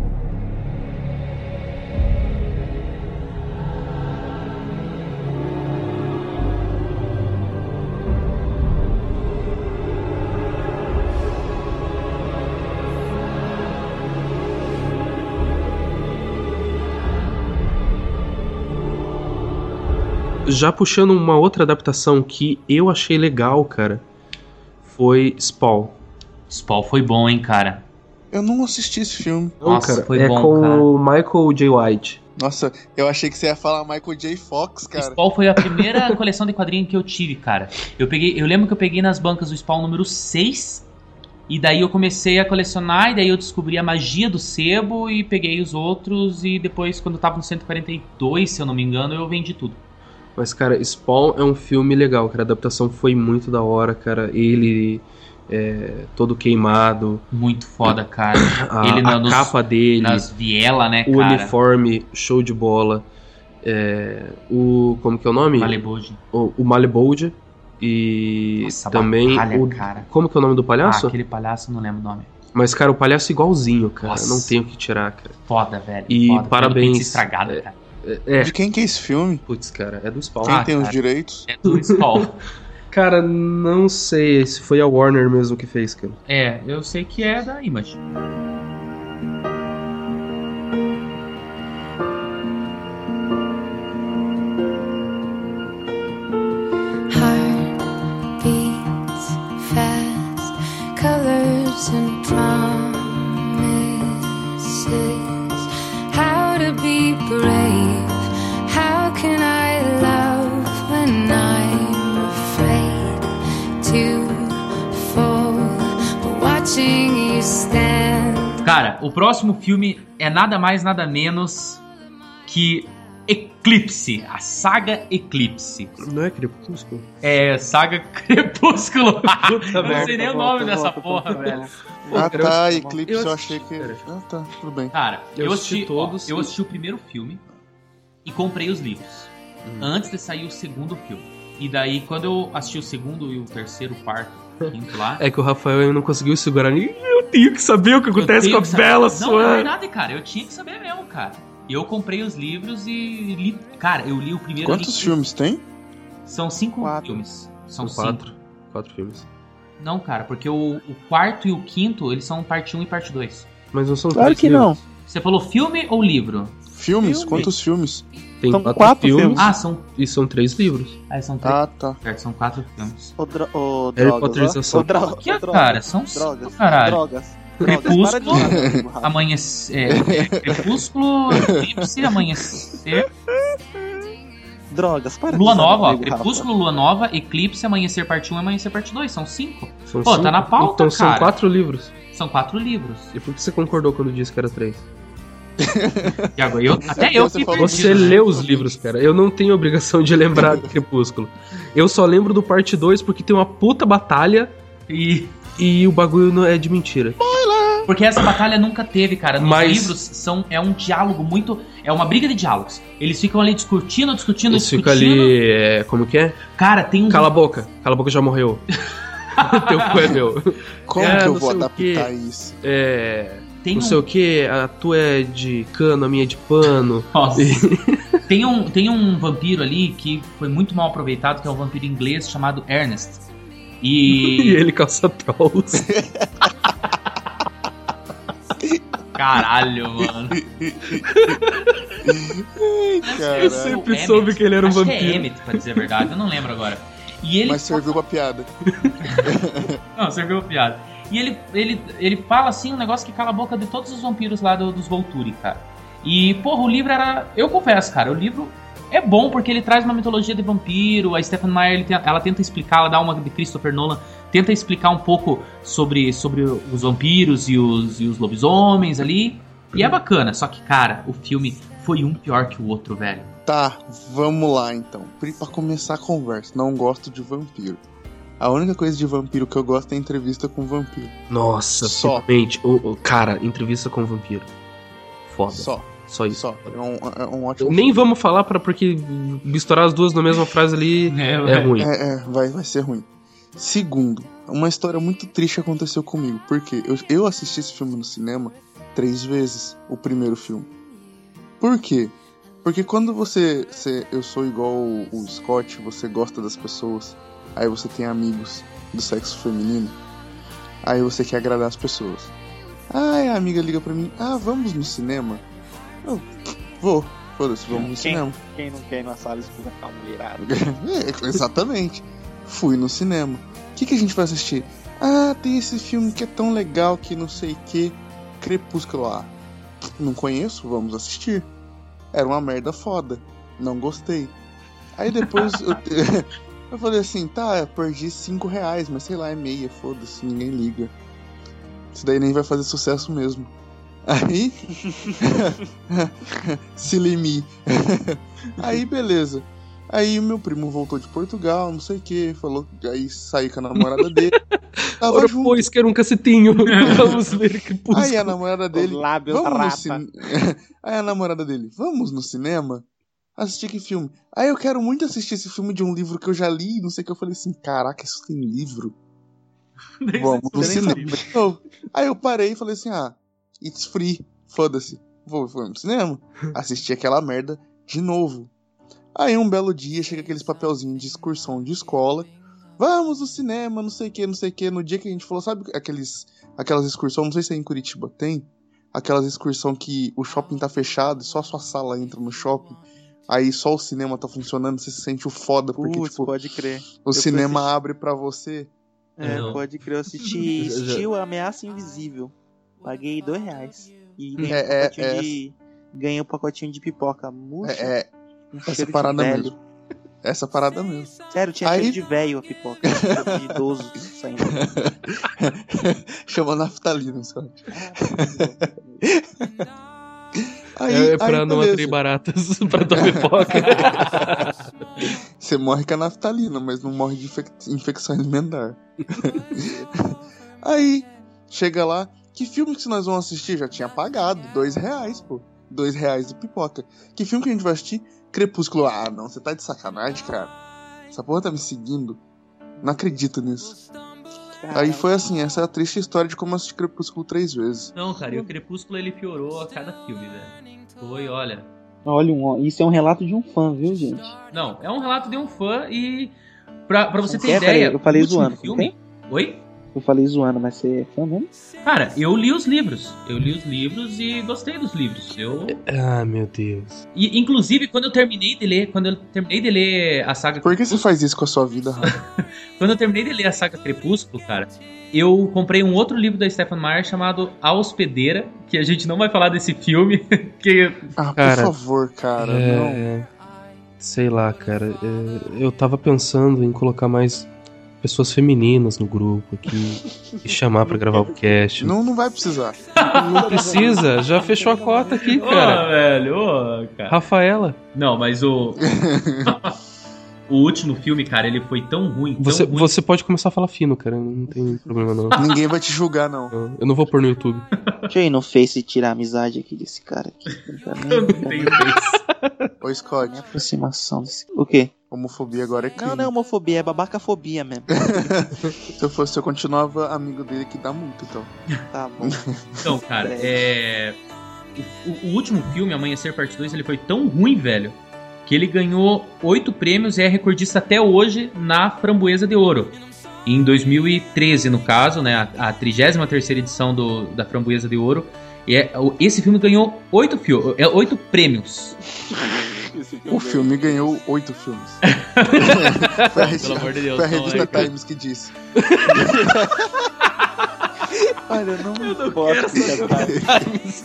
Já puxando uma outra adaptação que eu achei legal, cara, foi Spawn. Spawn foi bom, hein, cara. Eu não assisti esse filme. Não, Nossa, cara, foi é bom, com cara. o Michael J. White. Nossa, eu achei que você ia falar Michael J. Fox, cara. Spawn foi a primeira coleção de quadrinhos que eu tive, cara. Eu, peguei, eu lembro que eu peguei nas bancas o Spawn número seis, e daí eu comecei a colecionar, e daí eu descobri a magia do sebo, e peguei os outros, e depois, quando eu tava no cento e quarenta e dois, se eu não me engano, eu vendi tudo. Mas, cara, Spawn é um filme legal, cara. A adaptação foi muito da hora, cara. Ele é, todo queimado. Muito foda, cara. A, Ele a na- nos- capa dele, Nas vielas, né, o cara? uniforme, show de bola. É, o... como que é o nome? Malebolge. O, o Malebolge. E Nossa, também batalha, o... cara. Como que é o nome do palhaço? Ah, aquele palhaço, não lembro o nome. Mas, cara, o palhaço igualzinho, cara. Nossa. Não tem o que tirar, cara. Foda, velho. E foda. parabéns. Pizza estragada, É. cara. É, De quem que é esse filme? putz, cara, é do Spawn. Quem Ah, tem os cara. direitos? É do Spawn. Cara, não sei se foi a Warner mesmo que fez, cara. É, eu sei que é da Image. Heart beats fast, colors and promises. How to be brave? How can I love when I'm afraid to fall? But watching you stand. Cara, o próximo filme é nada mais, nada menos que Eclipse, a saga Eclipse. Não é Crepúsculo? É, saga Crepúsculo. Eu não merda, sei nem o volta, nome dessa volta, porra, volta, velho. volta. Pô, ah, cara, tá, eu- Eclipse, eu eu, assisti, achei que... cara. Ah, tá, tudo bem. Cara, eu, Eu assisti, assisti todos ó, eu e- assisti o primeiro filme e comprei os livros antes de sair o segundo filme. E daí, quando eu assisti o segundo e o terceiro, o quarto, o quinto lá... É que o Rafael não conseguiu segurar nem. Eu tenho que saber o que eu acontece tenho com a que saber. Bela Não, é Swan. verdade, cara. Eu tinha que saber mesmo, cara. E eu comprei os livros e li... Cara, eu li o primeiro... Quantos li... filmes tem? São cinco Quatro. filmes. São São cinco. quatro. Quatro filmes. Não, cara, porque o, o quarto e o quinto, eles são parte um e parte dois. Mas não são Claro três que livros. não. Você falou filme ou livro? Filmes? Filme. Quantos filmes? Tem São quatro, quatro filmes, filmes. Ah, são... e são três livros. Ah, são três. Ah, tá. Certo, são quatro filmes. O, dro o Harry drogas, Potterização. ó. O dro Que, o drogas. cara? São cinco, Drogas. caralho. Drogas. Crepúsculo. Drogas. Para de usar comigo, Rafa. Amanhecer... É, Crepúsculo, Eclipse, Amanhecer... Drogas, para de Lua usar Nova, ó. comigo, Rafa. Crepúsculo, Lua Nova, Eclipse, Amanhecer parte um e Amanhecer parte dois. São cinco. São Pô, cinco. tá na pauta, Então são cara. quatro livros. São quatro livros. E por que você concordou quando disse que era três? Tiago, eu, até eu Você fiquei falou perdido, Você né? leu os livros, cara. Eu não tenho obrigação de lembrar do Crepúsculo. Eu só lembro do parte dois porque tem uma puta batalha E... e o bagulho não é de mentira. Porque essa batalha nunca teve, cara. Nos Mas- livros são, é um diálogo muito... É uma briga de diálogos. Eles ficam ali discutindo, discutindo, Isso discutindo. fica ali. É, como que é? Cara, tem um... Cala a boca. Cala a boca, já morreu. Teu cu é meu. Como É, que eu não vou sei o quê. adaptar isso? É. Tem não um- sei o que, a tua é de cano, a minha é de pano. Nossa. E- Tem um, tem um vampiro ali que foi muito mal aproveitado, que é um vampiro inglês chamado Ernest. E, e ele calça trolls. Caralho, mano. Eu sempre soube que ele era um Acho vampiro. Que é Emmett, pra dizer a verdade, eu não lembro agora. E ele... Mas serviu pra piada. Não, serviu pra piada. E ele, ele, ele fala assim um negócio que cala a boca de todos os vampiros lá do, dos Volturi, cara. E, porra, o livro era... Eu confesso, cara, o livro é bom porque ele traz uma mitologia de vampiro. A Stephenie Meyer, ele tem, ela tenta explicar, ela dá uma de Christopher Nolan, tenta explicar um pouco sobre, sobre os vampiros e os, e os lobisomens ali. E é bacana, só que, cara, o filme foi um pior que o outro, velho. Tá, vamos lá então. Pra começar a conversa, não gosto de vampiro. A única coisa de vampiro que eu gosto é entrevista com vampiro. Nossa, Só. finalmente. O, o, cara, entrevista com vampiro. Foda. Só. Só isso. Só. É um, é um ótimo Nem filme. vamos falar pra, porque misturar as duas na mesma frase ali é, é ruim. É, é vai, vai ser ruim. Segundo, uma história muito triste aconteceu comigo. Porque eu, eu assisti esse filme no cinema três vezes, o primeiro filme. Por quê? Porque quando você... você eu sou igual o, o Scott, você gosta das pessoas, aí você tem amigos do sexo feminino, aí você quer agradar as pessoas. Aí a amiga liga pra mim, ah, vamos no cinema? Eu vou, foda-se, vamos no quem, cinema. Quem não quer ir numa sala escura com a mulherada? É, exatamente. Fui no cinema. O que, que a gente vai assistir? Ah, tem esse filme que é tão legal que não sei o que. Crepúsculo. Ah, não conheço, vamos assistir. Era uma merda foda. Não gostei. Aí depois eu, eu falei assim, tá, eu perdi cinco reais, mas sei lá, é meia, foda-se, ninguém liga. Isso daí nem vai fazer sucesso mesmo. Aí se limi. Aí beleza. Aí o meu primo voltou de Portugal, não sei o que, falou, aí saí com a namorada dele. Tava Ora, junto. pois, quero um cacetinho. Vamos ver que pulso. Aí a namorada dele, lábios vamos no rapa. cin... Aí a namorada dele, vamos no cinema? Assistir que filme? Aí eu quero muito assistir esse filme de um livro que eu já li, não sei o que. Eu falei assim, caraca, isso tem livro? Vamos no cinema. Então, aí eu parei e falei assim, ah, it's free, foda-se. Vou, vou no cinema, assistir aquela merda de novo. Aí um belo dia chega aqueles papelzinhos de excursão de escola. Vamos no cinema, não sei o que, não sei o que. No dia que a gente falou, sabe aqueles, aquelas excursões, não sei se aí em Curitiba tem, aquelas excursões que o shopping tá fechado e só a sua sala entra no shopping. Aí só o cinema tá funcionando, você se sente o foda, porque Putz, tipo, pode crer. o Eu cinema fui assistir- abre pra você. É, Não. pode crer. Eu assisti Steel Ameaça Invisível. Paguei dois reais. E ganhei, É, um é, pacotinho é. de... ganhei um pacotinho de pipoca. Murcha, É, é um essa cheiro de parada velho. mesmo. Essa parada mesmo. Sério, tinha Aí- cheiro de velho a pipoca. Cheiro de idoso saindo. Chama naftalina, sabe? É, é pra aí, não beleza. atrair baratas pra tua pipoca. Você morre com a naftalina, mas não morre de infec- infecção alimentar. Aí, chega lá, que filme que nós vamos assistir? Já tinha pagado, dois reais, pô. Dois reais de pipoca. Que filme que a gente vai assistir? Crepúsculo. Ah, não, você tá de sacanagem, cara. Essa porra tá me seguindo. Não acredito nisso. Aí foi assim, essa é a triste história de como eu assisti Crepúsculo três vezes. Não, cara, e o Crepúsculo ele piorou a cada filme, velho. Foi, olha. Olha, um, isso é um relato de um fã, viu, gente? Não, é um relato de um fã e. Pra, pra você ter É, peraí, ideia. eu falei o último zoando, filme. tem? Oi? Eu falei zoando, mas você é fã mesmo? Cara, eu li os livros. Eu li os livros e gostei dos livros. Eu. Ah, meu Deus. E, inclusive, quando eu terminei de ler, quando eu terminei de ler a saga Por que você faz isso com a sua vida, Rafa? Quando eu terminei de ler a saga Crepúsculo, cara, eu comprei um outro livro da Stephenie Meyer chamado A Hospedeira, que a gente não vai falar desse filme, que... Ah, Cara, por favor, cara, É, não. é, sei lá, cara. é, eu tava pensando em colocar mais pessoas femininas no grupo aqui e chamar pra gravar o cast. Não, não vai precisar. Não precisa, já fechou a cota aqui, Ô, cara. velho, ô, cara. Rafaela. Não, mas o... o último filme, cara, ele foi tão ruim, tão Você, ruim. você pode começar a falar fino, cara. Não tem problema, não. Ninguém vai te julgar, não. Eu, eu não vou pôr no YouTube. Deixa eu ir no Face e tirar a amizade aqui desse cara aqui. Eu não tenho Face. Ô, Scott, Minha aproximação desse... O quê? homofobia agora é crime. Não, não é homofobia, é babacafobia mesmo. Se eu fosse, eu continuava amigo dele que dá muito, então. Tá bom. Então, cara, é... O, o último filme, Amanhecer Parte dois, ele foi tão ruim, velho, que ele ganhou oito prêmios e é recordista até hoje na Framboesa de Ouro. em dois mil e treze, no caso, né, a, a trigésima terceira edição do, da Framboesa de Ouro. E é, esse filme ganhou oito, fio, é, oito prêmios. O filme ganhou oito filmes. Foi a, Pelo amor de Deus, foi a revista é, Times que disse. Olha, eu não, eu não posso quero ficar Times.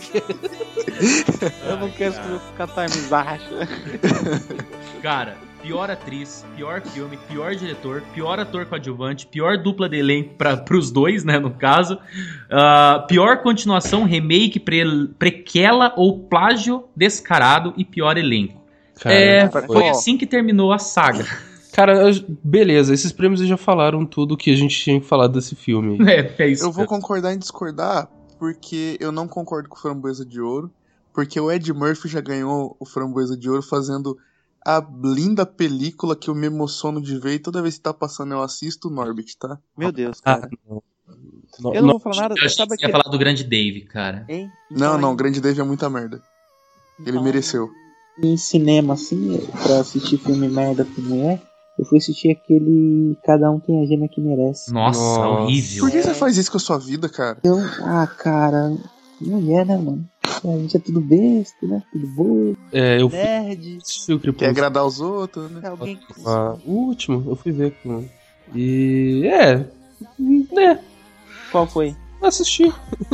Eu não quero ficar Times acha. Cara, pior atriz, pior filme, pior diretor, pior ator coadjuvante, pior dupla de elenco para pros dois, né, no caso. Uh, pior continuação, remake, pre, prequela ou plágio descarado e pior elenco. Cara, é, foi... foi assim que terminou a saga. Cara, beleza, esses prêmios já falaram tudo que a gente tinha que falar desse filme. É, é isso. Eu vou concordar em discordar, porque eu não concordo com o Framboesa de Ouro, porque o Ed Murphy já ganhou o Framboesa de Ouro fazendo a linda película que eu me emociono de ver e toda vez que tá passando eu assisto, Norbit, tá? Meu Deus, cara. Ah, não. Não, eu não vou falar nada. Eu achei que você ia falar do Grande Dave, cara. Hein? Não, não, o Grande Dave é muita merda. Ele então, mereceu. Em cinema, assim, pra assistir filme merda com mulher, eu fui assistir aquele Cada Um Tem a Gêmea que Merece. Nossa, Nossa. horrível. Por que você faz isso com a sua vida, cara? Eu, ah, cara, mulher, né, mano? A gente é tudo besta, né? Tudo bom. É, eu nerd. Fui... Quer agradar os outros, né? Alguém... Ah, o último, eu fui ver com. E. É. Né? Qual foi? Assisti.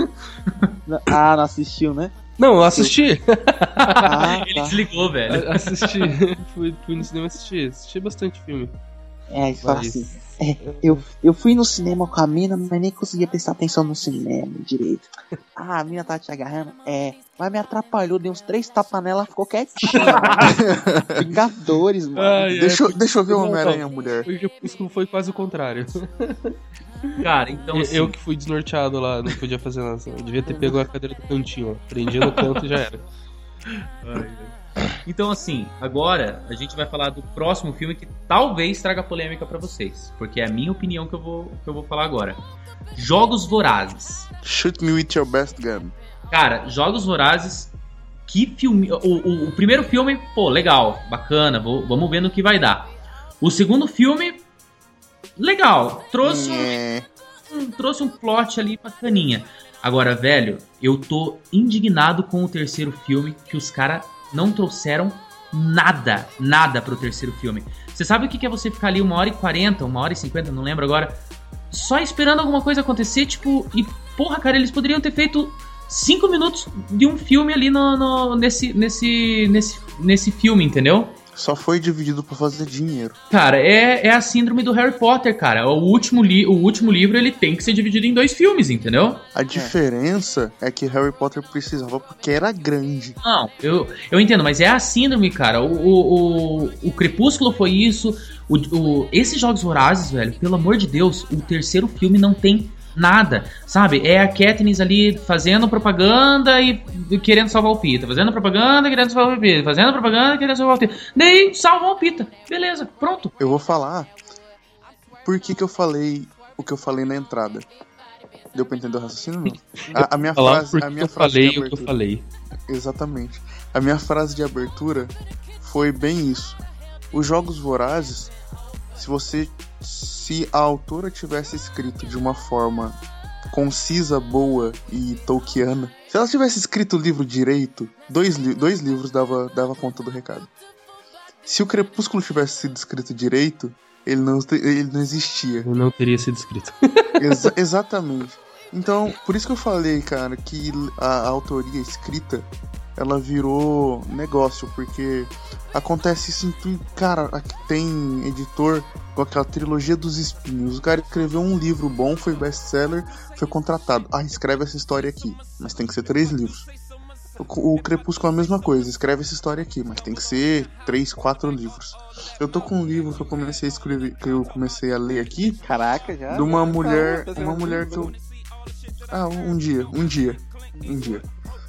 Ah, não assistiu, né? Não, eu assisti. Ah, ele tá. desligou, velho. Assisti. fui, fui no cinema assistir. Assisti bastante filme. É, fala assim. É, eu, eu fui no cinema com a mina, mas nem conseguia prestar atenção no cinema direito. Ah, a mina tava te agarrando. É, mas me atrapalhou, dei uns três tapas nela, ficou quietinha. Vingadores, mano. Ah, é, deixa, deixa eu ver o Homem-Aranha, mulher. Isso foi quase o contrário. Cara, então eu, assim... eu que fui desnorteado lá, não podia fazer nada. Eu devia ter pego a cadeira do cantinho, ó. Prendia no canto e já era. Ai, então assim, agora a gente vai falar do próximo filme que talvez traga polêmica pra vocês, porque é a minha opinião que eu vou, que eu vou falar agora. Jogos Vorazes. Shoot me with your best gun. Cara, Jogos Vorazes, que filme... O, o, o primeiro filme, pô, legal, bacana, vou, vamos ver no que vai dar. O segundo filme, legal, trouxe, é. um, trouxe um plot ali bacaninha. Agora, velho, eu tô indignado com o terceiro filme, que os caras não trouxeram nada, nada pro terceiro filme. Você sabe o que é você ficar ali uma hora e quarenta, uma hora e cinquenta, não lembro agora, só esperando alguma coisa acontecer, tipo, e porra, cara, eles poderiam ter feito cinco minutos de um filme ali no, no, nesse, nesse, nesse, nesse filme, entendeu? Só foi dividido pra fazer dinheiro. Cara, é, é a síndrome do Harry Potter, cara. O último, li- o último livro, ele tem que ser dividido em dois filmes, entendeu? A diferença é, é que Harry Potter precisava porque era grande. Não, eu, eu entendo, mas é a síndrome, cara. O, o, o, o Crepúsculo foi isso. O, o, esses Jogos Vorazes, velho, pelo amor de Deus, o terceiro filme não tem nada, sabe? É a Katniss ali fazendo propaganda e querendo salvar o Pita, fazendo propaganda e querendo salvar o Pita, fazendo propaganda e querendo salvar o Pita. Daí salvam o Pita. Beleza, pronto. Eu vou falar por que que eu falei o que eu falei na entrada. Deu pra entender o raciocínio? Não? A, a minha frase, a minha eu frase falei de abertura, o que eu falei. Exatamente. A minha frase de abertura foi bem isso. Os Jogos Vorazes, se você se a autora tivesse escrito de uma forma concisa, boa e tolkiana, se ela tivesse escrito o livro direito, dois, li- dois livros dava, dava conta do recado. Se o Crepúsculo tivesse sido escrito direito, ele não, ele não existia. Ele não teria sido escrito. Exa- exatamente. Então, por isso que eu falei, cara, que a, a autoria escrita, ela virou negócio, porque acontece isso em tudo. Cara, aqui tem editor com aquela trilogia dos espinhos. O cara escreveu um livro bom, foi best-seller, foi contratado. Ah, escreve essa história aqui, mas tem que ser três livros. O, o Crepúsculo é a mesma coisa, escreve essa história aqui, mas tem que ser três, quatro livros. Eu tô com um livro que eu comecei a escrever, que eu comecei a ler aqui. Caraca, já. De uma mulher, uma mulher que eu... Ah, um dia, um dia, um dia.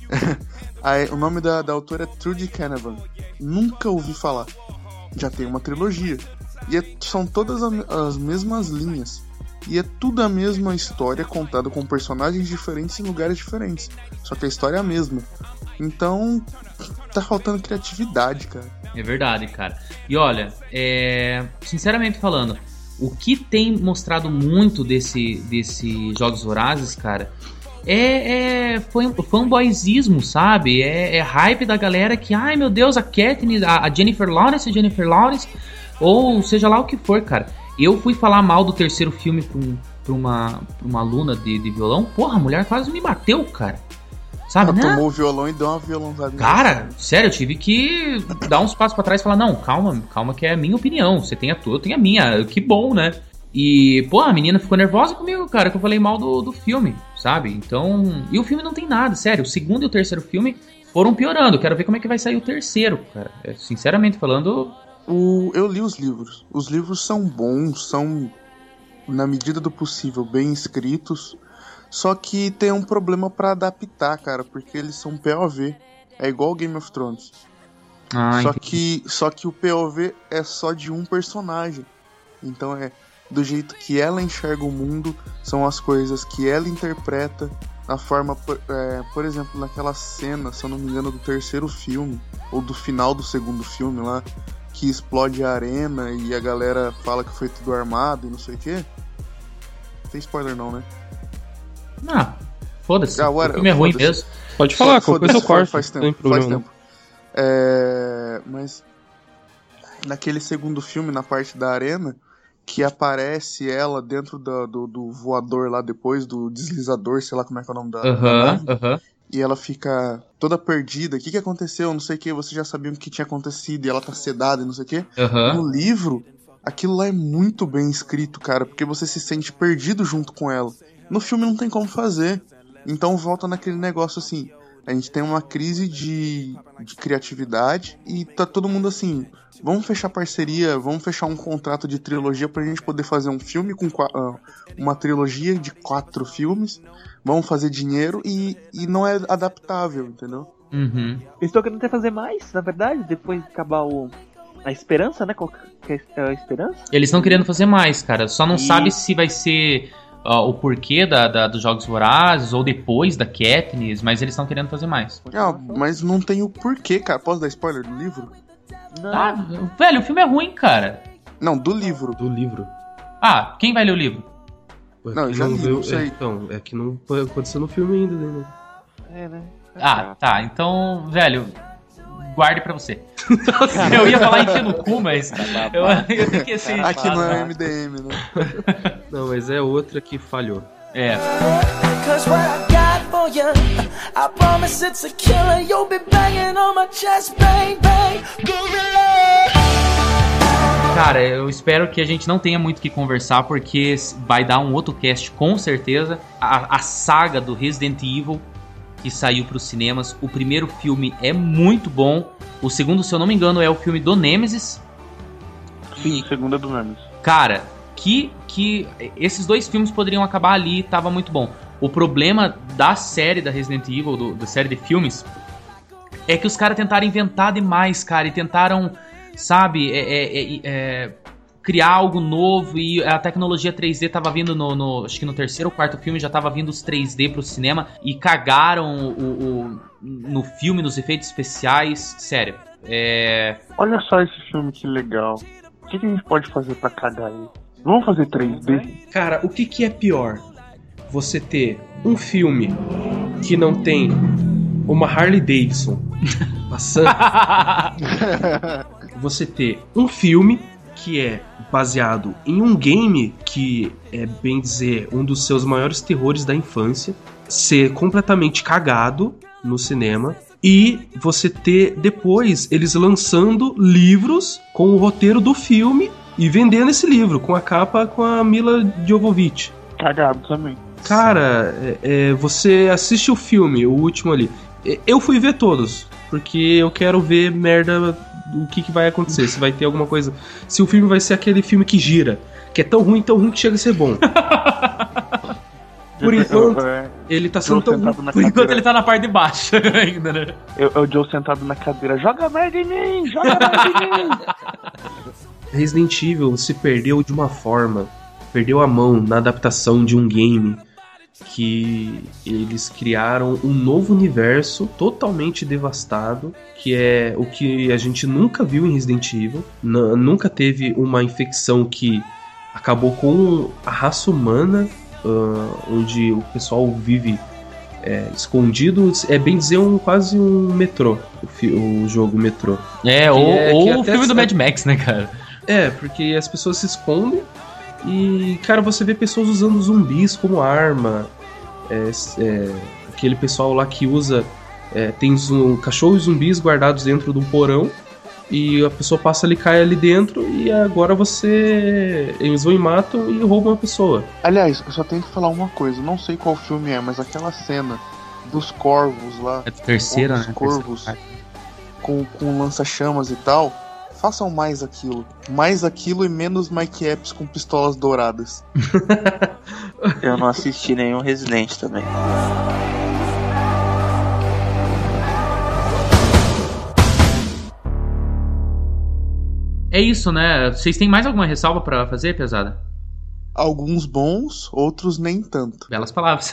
Aí, o nome da, da autora é Trudy Canavan. Nunca ouvi falar. Já tem uma trilogia. E é, são todas a, as mesmas linhas. E é tudo a mesma história contada com personagens diferentes em lugares diferentes. Só que a história é a mesma. Então, tá faltando criatividade, cara. É verdade, cara. E olha, é... sinceramente falando, o que tem mostrado muito desse, desse Jogos Vorazes, cara, é, é fanboyzismo, sabe? É, é hype da galera que, ai meu Deus, a Katniss, a, a Jennifer Lawrence, a Jennifer Lawrence, ou seja lá o que for, cara. Eu fui falar mal do terceiro filme pra, um, pra, uma, pra uma aluna de, de violão, porra, a mulher quase me bateu, cara. Sabe, ela né? tomou o violão e deu uma violãozada. Cara, sério, eu tive que dar uns passos pra trás e falar, não, calma, calma que é a minha opinião. Você tem a tua, eu tenho a minha. Que bom, né? E, pô, a menina ficou nervosa comigo, cara, que eu falei mal do, do filme, sabe? Então... E o filme não tem nada, sério. O segundo e o terceiro filme foram piorando. Quero ver como é que vai sair o terceiro, cara. É, sinceramente falando... O, eu li os livros. Os livros são bons, são, na medida do possível, bem escritos. Só que tem um problema pra adaptar, cara, porque eles são P O V. É igual Game of Thrones. Ah, só, que, só que o P O V é só de um personagem. Então é do jeito que ela enxerga o mundo, são as coisas que ela interpreta, na forma, por, é, por exemplo, naquela cena, se eu não me engano, do terceiro filme, ou do final do segundo filme lá, que explode a arena e a galera fala que foi tudo armado e não sei o que. Não tem spoiler não, né? Ah, foda-se. Ah, o filme é ruim mesmo. Pode falar, qualquer coisa eu corto. Faz tempo, faz tempo. É, mas naquele segundo filme, na parte da arena, que aparece ela dentro do, do, do voador lá depois, do deslizador, sei lá como é que é o nome da, uhum, da nave, uhum. E ela fica toda perdida. O que, que aconteceu? Não sei o que. Você já sabia o que tinha acontecido e ela tá sedada e não sei o que. Uhum. No livro, aquilo lá é muito bem escrito, cara, porque você se sente perdido junto com ela. No filme não tem como fazer. Então volta naquele negócio assim. A gente tem uma crise de, de criatividade e tá todo mundo assim, vamos fechar parceria, vamos fechar um contrato de trilogia pra gente poder fazer um filme com uh, uma trilogia de quatro filmes, vamos fazer dinheiro e, e não é adaptável, entendeu? Uhum. Eles estão querendo até fazer mais, na verdade, depois de acabar o... a esperança, né? Qual que é a esperança? Eles estão querendo fazer mais, cara, só não e... sabe se vai ser... Uh, o porquê da, da, dos Jogos Vorazes ou depois da Katniss, mas eles estão querendo fazer mais. Ah, mas não tem o porquê, cara. Posso dar spoiler do livro? Não. Ah, velho, o filme é ruim, cara. Não, do livro. Do livro. Ah, quem vai ler o livro? Pô, é não, eu já não li, viu, não sei. É, então, é que não aconteceu no filme ainda, né? É, né? Ah, tá. Então, velho, guarde pra você. Eu ia falar encher no cu, mas eu, eu tenho que ser... Aqui não é M D M, né? Não, mas é outra que falhou. É. Cara, eu espero que a gente não tenha muito o que conversar, porque vai dar um outro cast com certeza. A, a saga do Resident Evil que saiu para os cinemas. O primeiro filme é muito bom. O segundo, se eu não me engano, é o filme do Nemesis. Sim, o segundo é do Nemesis. Cara, que, que esses dois filmes poderiam acabar ali, tava muito bom. O problema da série da Resident Evil, do, da série de filmes, é que os caras tentaram inventar demais, cara, e tentaram, sabe, é, é, é, criar algo novo, e a tecnologia três D tava vindo no, no acho que no terceiro ou quarto filme já tava vindo os três D pro cinema, e cagaram o, o, no filme, nos efeitos especiais, sério. É... Olha só esse filme, que legal. O que, que a gente pode fazer pra cagar aí? Vamos fazer três D? Cara, o que, que é pior? Você ter um filme que não tem uma Harley Davidson passando. Você ter um filme que é baseado em um game que é, bem dizer, um dos seus maiores terrores da infância, ser completamente cagado no cinema, e você ter depois eles lançando livros com o roteiro do filme e vendendo esse livro com a capa com a Mila Jovovich. Cagado também. Cara, é, é, você assiste o filme, o último ali. Eu fui ver todos, porque eu quero ver merda do que, que vai acontecer, se vai ter alguma coisa. Se o filme vai ser aquele filme que gira, que é tão ruim, tão ruim que chega a ser bom. Por enquanto, ele tá sendo tão ruim. Por enquanto ele tá na parte de baixo ainda, né? Eu, é o Joe sentado na cadeira. Joga merda em mim! Joga merda em mim! Resident Evil se perdeu de uma forma, perdeu a mão na adaptação de um game que eles criaram um novo universo totalmente devastado, que é o que a gente nunca viu em Resident Evil. N- nunca teve uma infecção que acabou com a raça humana, uh, onde o pessoal vive é, escondido. É bem dizer um, quase um metrô, o, fi- o jogo metrô. É, ou, é, ou que o até filme do sa- Mad Max, né, cara? É, porque as pessoas se escondem e, cara, você vê pessoas usando zumbis como arma. É, é, aquele pessoal lá que usa... É, tem zum, cachorros zumbis guardados dentro de um porão e a pessoa passa ali, cai ali dentro e agora você... Eles vão e matam e roubam a pessoa. Aliás, eu só tenho que falar uma coisa. Não sei qual filme é, mas aquela cena dos corvos lá. É a terceira, dos né? corvos Terceira. com, com lança-chamas e tal. Façam mais aquilo. Mais aquilo e menos Mike Epps com pistolas douradas. Eu não assisti nenhum Resident também. É isso, né? Vocês têm mais alguma ressalva pra fazer, pesada? Alguns bons, outros nem tanto. Belas palavras.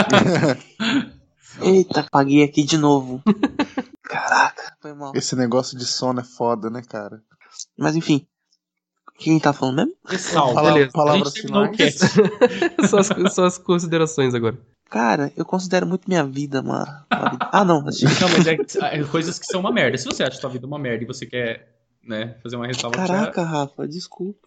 Eita, paguei aqui de novo. Caraca, foi mal. Esse negócio de sono é foda, né, cara? Mas enfim, quem tá falando mesmo? Ressalva, Fala- beleza. palavras A gente terminou o finais. cast. só, as, só as considerações agora. Cara, eu considero muito minha vida uma... uma vida... Ah, não. Assim. Não, mas é, é coisas que são uma merda. Se você acha sua vida uma merda e você quer, né, fazer uma ressalva... Caraca, Rafa, desculpa.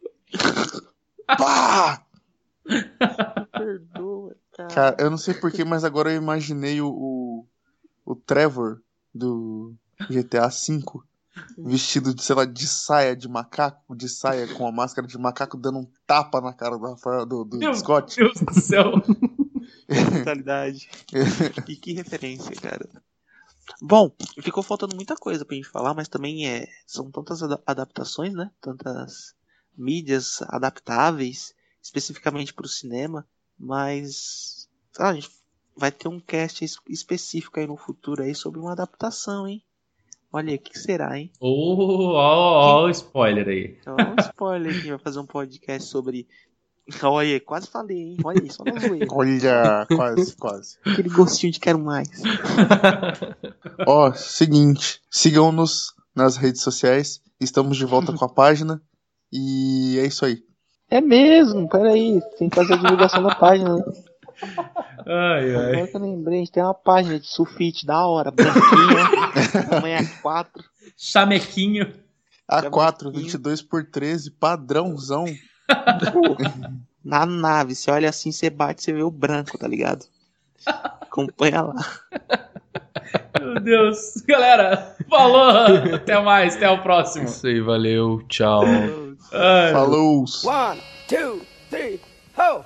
Pá! Perdoa, cara. Cara, eu não sei porquê, mas agora eu imaginei o, o, o Trevor do G T A cinco vestido de, sei lá, de saia de macaco, de saia com a máscara de macaco, dando um tapa na cara do, Rafael, do, do Meu Scott. Deus do céu. Mentalidade. E que referência, cara. Bom, ficou faltando muita coisa pra gente falar, mas também é, são tantas ada- adaptações, né? Tantas mídias adaptáveis, especificamente pro cinema, mas ah, a gente vai ter um cast es- específico aí no futuro aí sobre uma adaptação, hein? Olha aí, o que será, hein? Ô, ó, ó, o spoiler aí. Então, um spoiler aqui, vai fazer um podcast sobre... Olha aí, quase falei, hein? Olha aí, só na zoeira. Olha, quase, quase. Aquele gostinho de quero mais. Ó, seguinte, sigam-nos nas redes sociais, estamos de volta com a página e é isso aí. É mesmo, peraí, tem que fazer a divulgação da página, né? Ai, ai. Agora que eu lembrei, a gente tem uma página de sulfite da hora, branquinha, tamanho A quatro. Chamequinho. A quatro, vinte e dois por treze, padrãozão. Na nave, você olha assim, você bate, você vê o branco, tá ligado? Acompanha lá. Meu Deus. Galera, falou. Até mais, até o próximo. Isso aí, valeu, tchau. Ai, Falou! One, two, three, ho!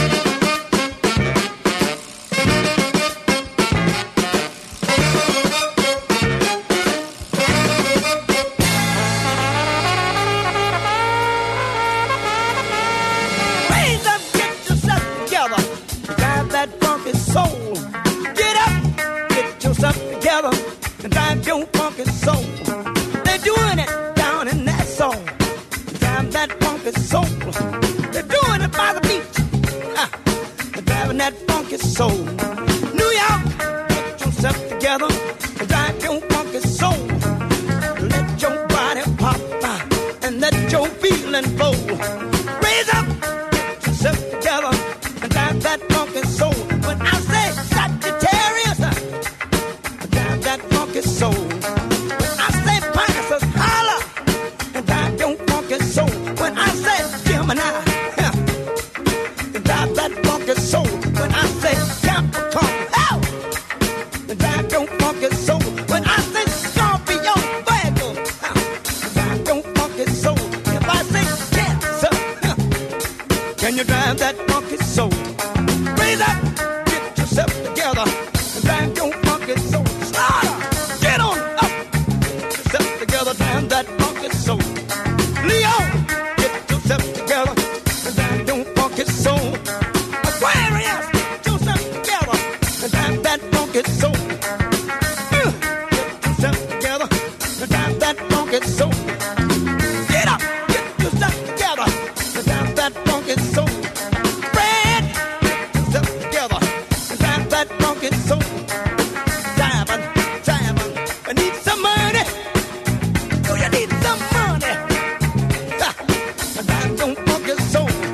Raise up, get yourself together, drive that funky soul. Get up, get yourself together, and drive your funky soul. They're doing it down in that soul. Drive that funky soul. They're doing it by the beach. Ah, they're driving that funky soul. New York, get yourself together and drive your funky soul. Let your body pop ah, and let your feeling flow. Raise up, get yourself together and drive that funky soul. When I say Sagittarius, ah, drive that funky soul. When I say Pisces, holla and drive your funky soul. When I say Gemini, huh, drive that funky soul. When I say Capricorn, oh, drive your funky soul. When I say Scorpio, Virgo, huh, drive your funky soul. If I say Cancer, huh, can you drive that funky soul? Raise up, get yourself together and drive your funky soul. Slaughter, get on up, get yourself together, drive that funky soul. Leo, get yourself together and drive your funky soul. Aquarius, get yourself together and drive that funky soul. Uh, Get yourself together and drive that funky soul. Get up, get yourself together and drive that funky soul. Fred, get yourself together and drive that funky soul. Diamond, diamond, I need some money. Do you need some money? Ha, and drive your funky soul.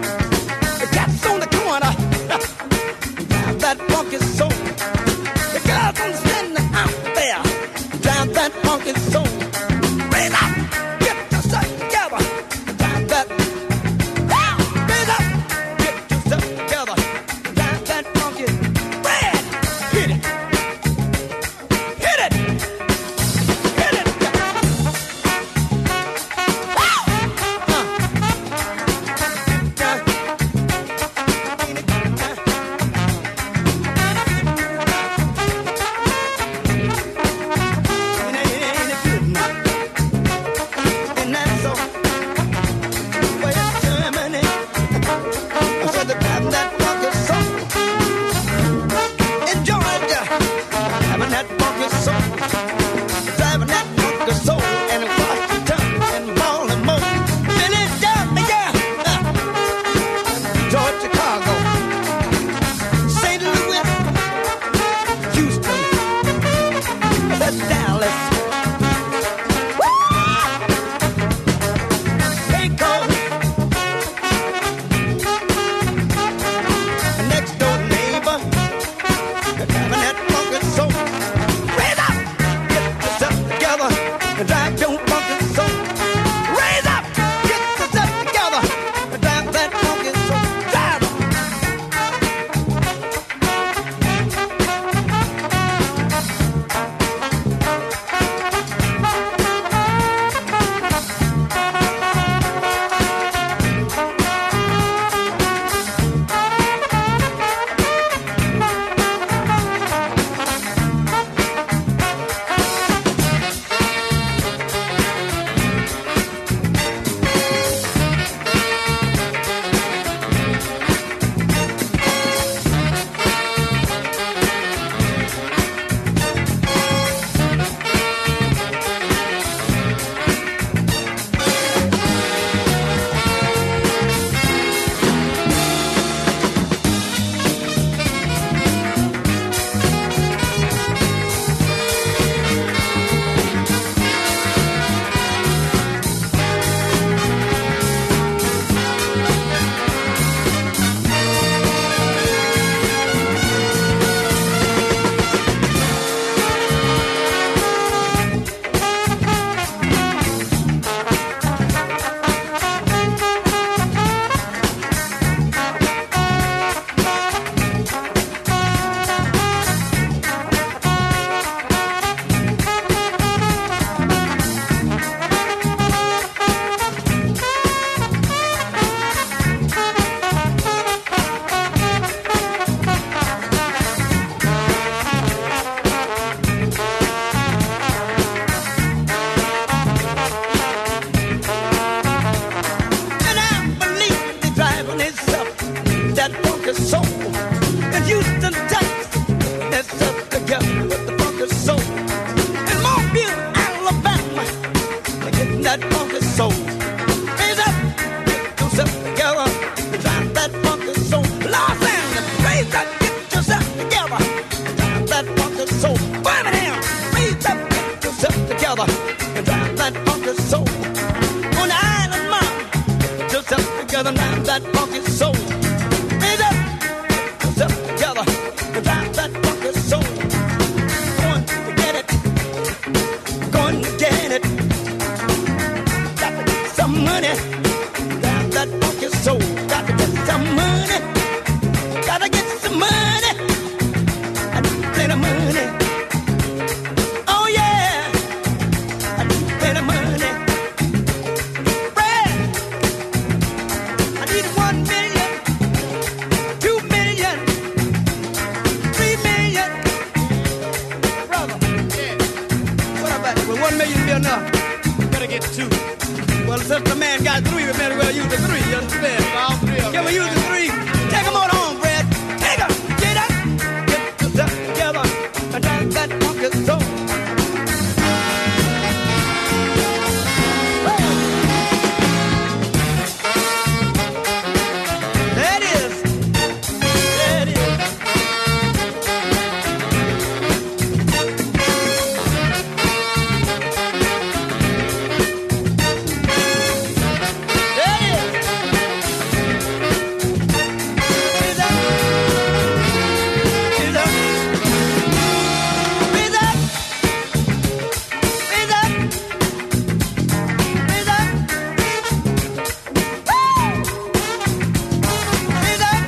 funky soul. On the island mom, yourself together, drive that funky soul. Raise up, yourself together, and drive that funky soul. Going to get it, going to get it. Got to get some money, drive that funky soul. Got to get some money, got to get some money, and plenty of money. Oh yeah, and plenty of money. Brad, I need one million, two million, three million. Brother, yeah. What about it? Will one million be enough? Gotta get two. Well, since the man got three, we better well use the three. You understand? All three of them. Can we use the three? Take them on home, Brad. Take them. Get up. Get yourself together and drive that funky soul. There it is. There it is. There it is. Raise up. Raise up. Raise up. Raise up. Raise up. Woo! Raise up.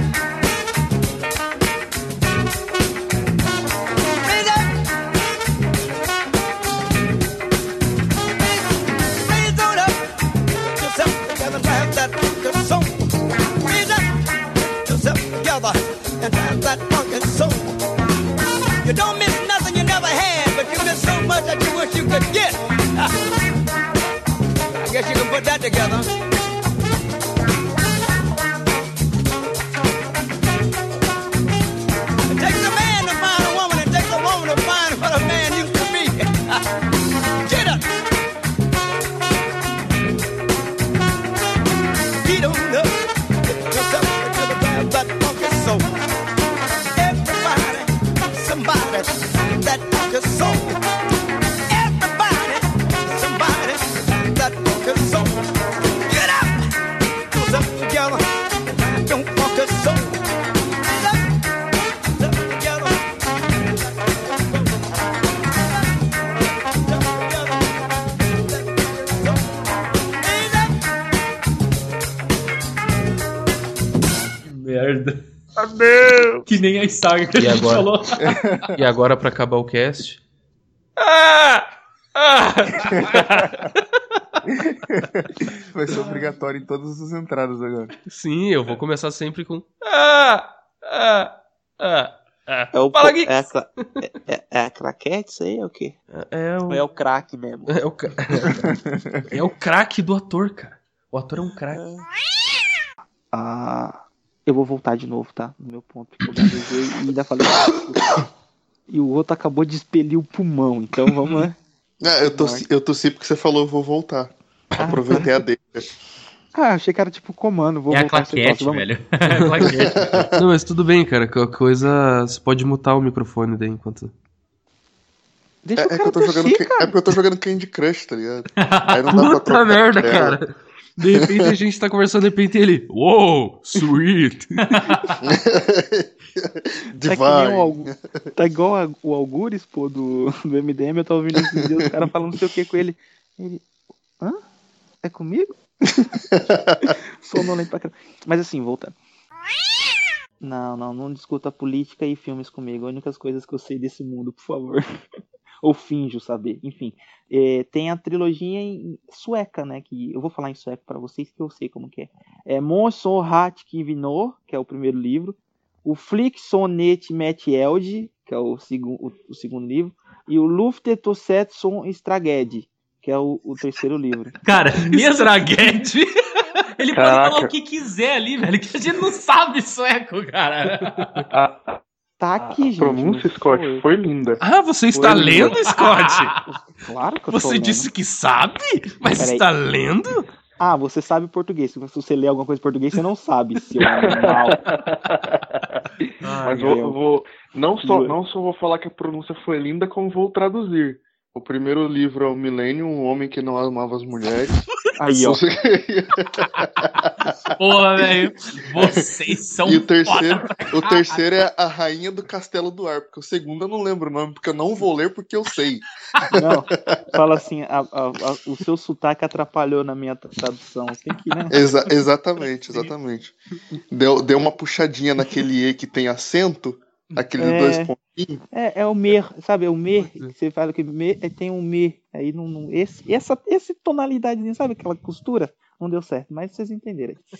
Raise up. Raise on up. Yourself together, drive that funky soul. Raise up. Yourself together and drive that funky soul. You don't miss nothing you never had, but you miss so much that you wish you could get. I guess you can put that together. It takes a man to find a woman, it takes a woman to find what a man used to be. Get up. Get on up. Get yourself together, drive that funky soul. Everybody, somebody, that funky soul. Everybody, somebody, that funky soul. Get up. Yourself together, don't funky soul. Get up. Yourself together. Merda. Ah, não! Que nem a saga que E a gente agora? falou. E agora, pra acabar o cast. Ah! Ah! Vai ser obrigatório em todas as entradas agora. Sim, eu vou começar sempre com. Ah! Ah! Ah! Ah! É o Fala, po- Geeks! é, a cla- é, é, é a claquete isso aí? É o quê? É o. Ou é o craque mesmo? É o, ca- é o craque do ator, cara. O ator é um craque. Ah, eu vou voltar de novo, tá? No meu ponto, porque eu gaguejei e ainda falei. E o outro acabou de expelir o pulmão, então vamos lá. É, eu tossi, eu tossi porque você falou eu vou voltar. Aproveitei a deixa. Ah, achei que era tipo comando. Vou É a voltar esse claquete, troço, vamos- velho. É a claquete. Não, mas tudo bem, cara. Qualquer coisa. Você pode mutar o microfone daí enquanto. Deixa É, o é que cara eu tô jogando, tossir, Can- cara. é porque eu tô jogando Candy Crush, tá ligado? Aí não dá pra Puta trocar merda, tela. cara. De repente a gente tá conversando, de repente ele. Uou, sweet. Tá, que nem o Algu- tá igual a- o Algures, pô, do, do M D M. Eu tô ouvindo esses dias os caras falando não sei o que com ele. Ele. Hã? É comigo? Sonolento pra caramba. Mas assim, voltando. Não, não, não discuta política e filmes comigo. As únicas coisas que eu sei desse mundo, por favor. Ou finjo saber. Enfim, é, tem a trilogia em sueca, né? Que eu vou falar em sueco pra vocês que eu sei como que é. É Monson Hat Kivinor, que é o primeiro livro. O Flick Sonnet Meteld, que é o, segu o, o segundo livro. E o Luftetossetson Straged, que é o, o terceiro livro. Cara, mesmo Traguete. ele Caraca. pode falar o que quiser ali, velho, que a gente não sabe sueco, cara. A, Tá aqui, a gente. pronúncia, não Scott, sou eu. foi linda. Ah, você está Foi. lendo, Scott? Claro que eu tô Você lendo. disse que sabe, mas Peraí. está lendo? Ah, você sabe português. Se você lê alguma coisa em português, você não sabe, seu animal. Mas vou, eu vou não, só, não só vou falar que a pronúncia foi linda, como vou traduzir. O primeiro livro é o Milênio, um homem que não amava as mulheres. Aí, ó. Porra, velho. Vocês são E o terceiro, foda. o terceiro é a Rainha do Castelo do Ar, porque o segundo eu não lembro o nome, porque eu não vou ler porque eu sei. Não, fala assim, a, a, a, o seu sotaque atrapalhou na minha tradução. Tem que, né? Exa- exatamente, exatamente. Deu, deu uma puxadinha naquele E que tem acento, aqueles É. dois pontinhos. É, é o mer, sabe? É o mer, que você fala que mer, aí tem um mer, aí não, não esse, essa, essa tonalidade, sabe aquela costura? Não deu certo, mas vocês entenderam.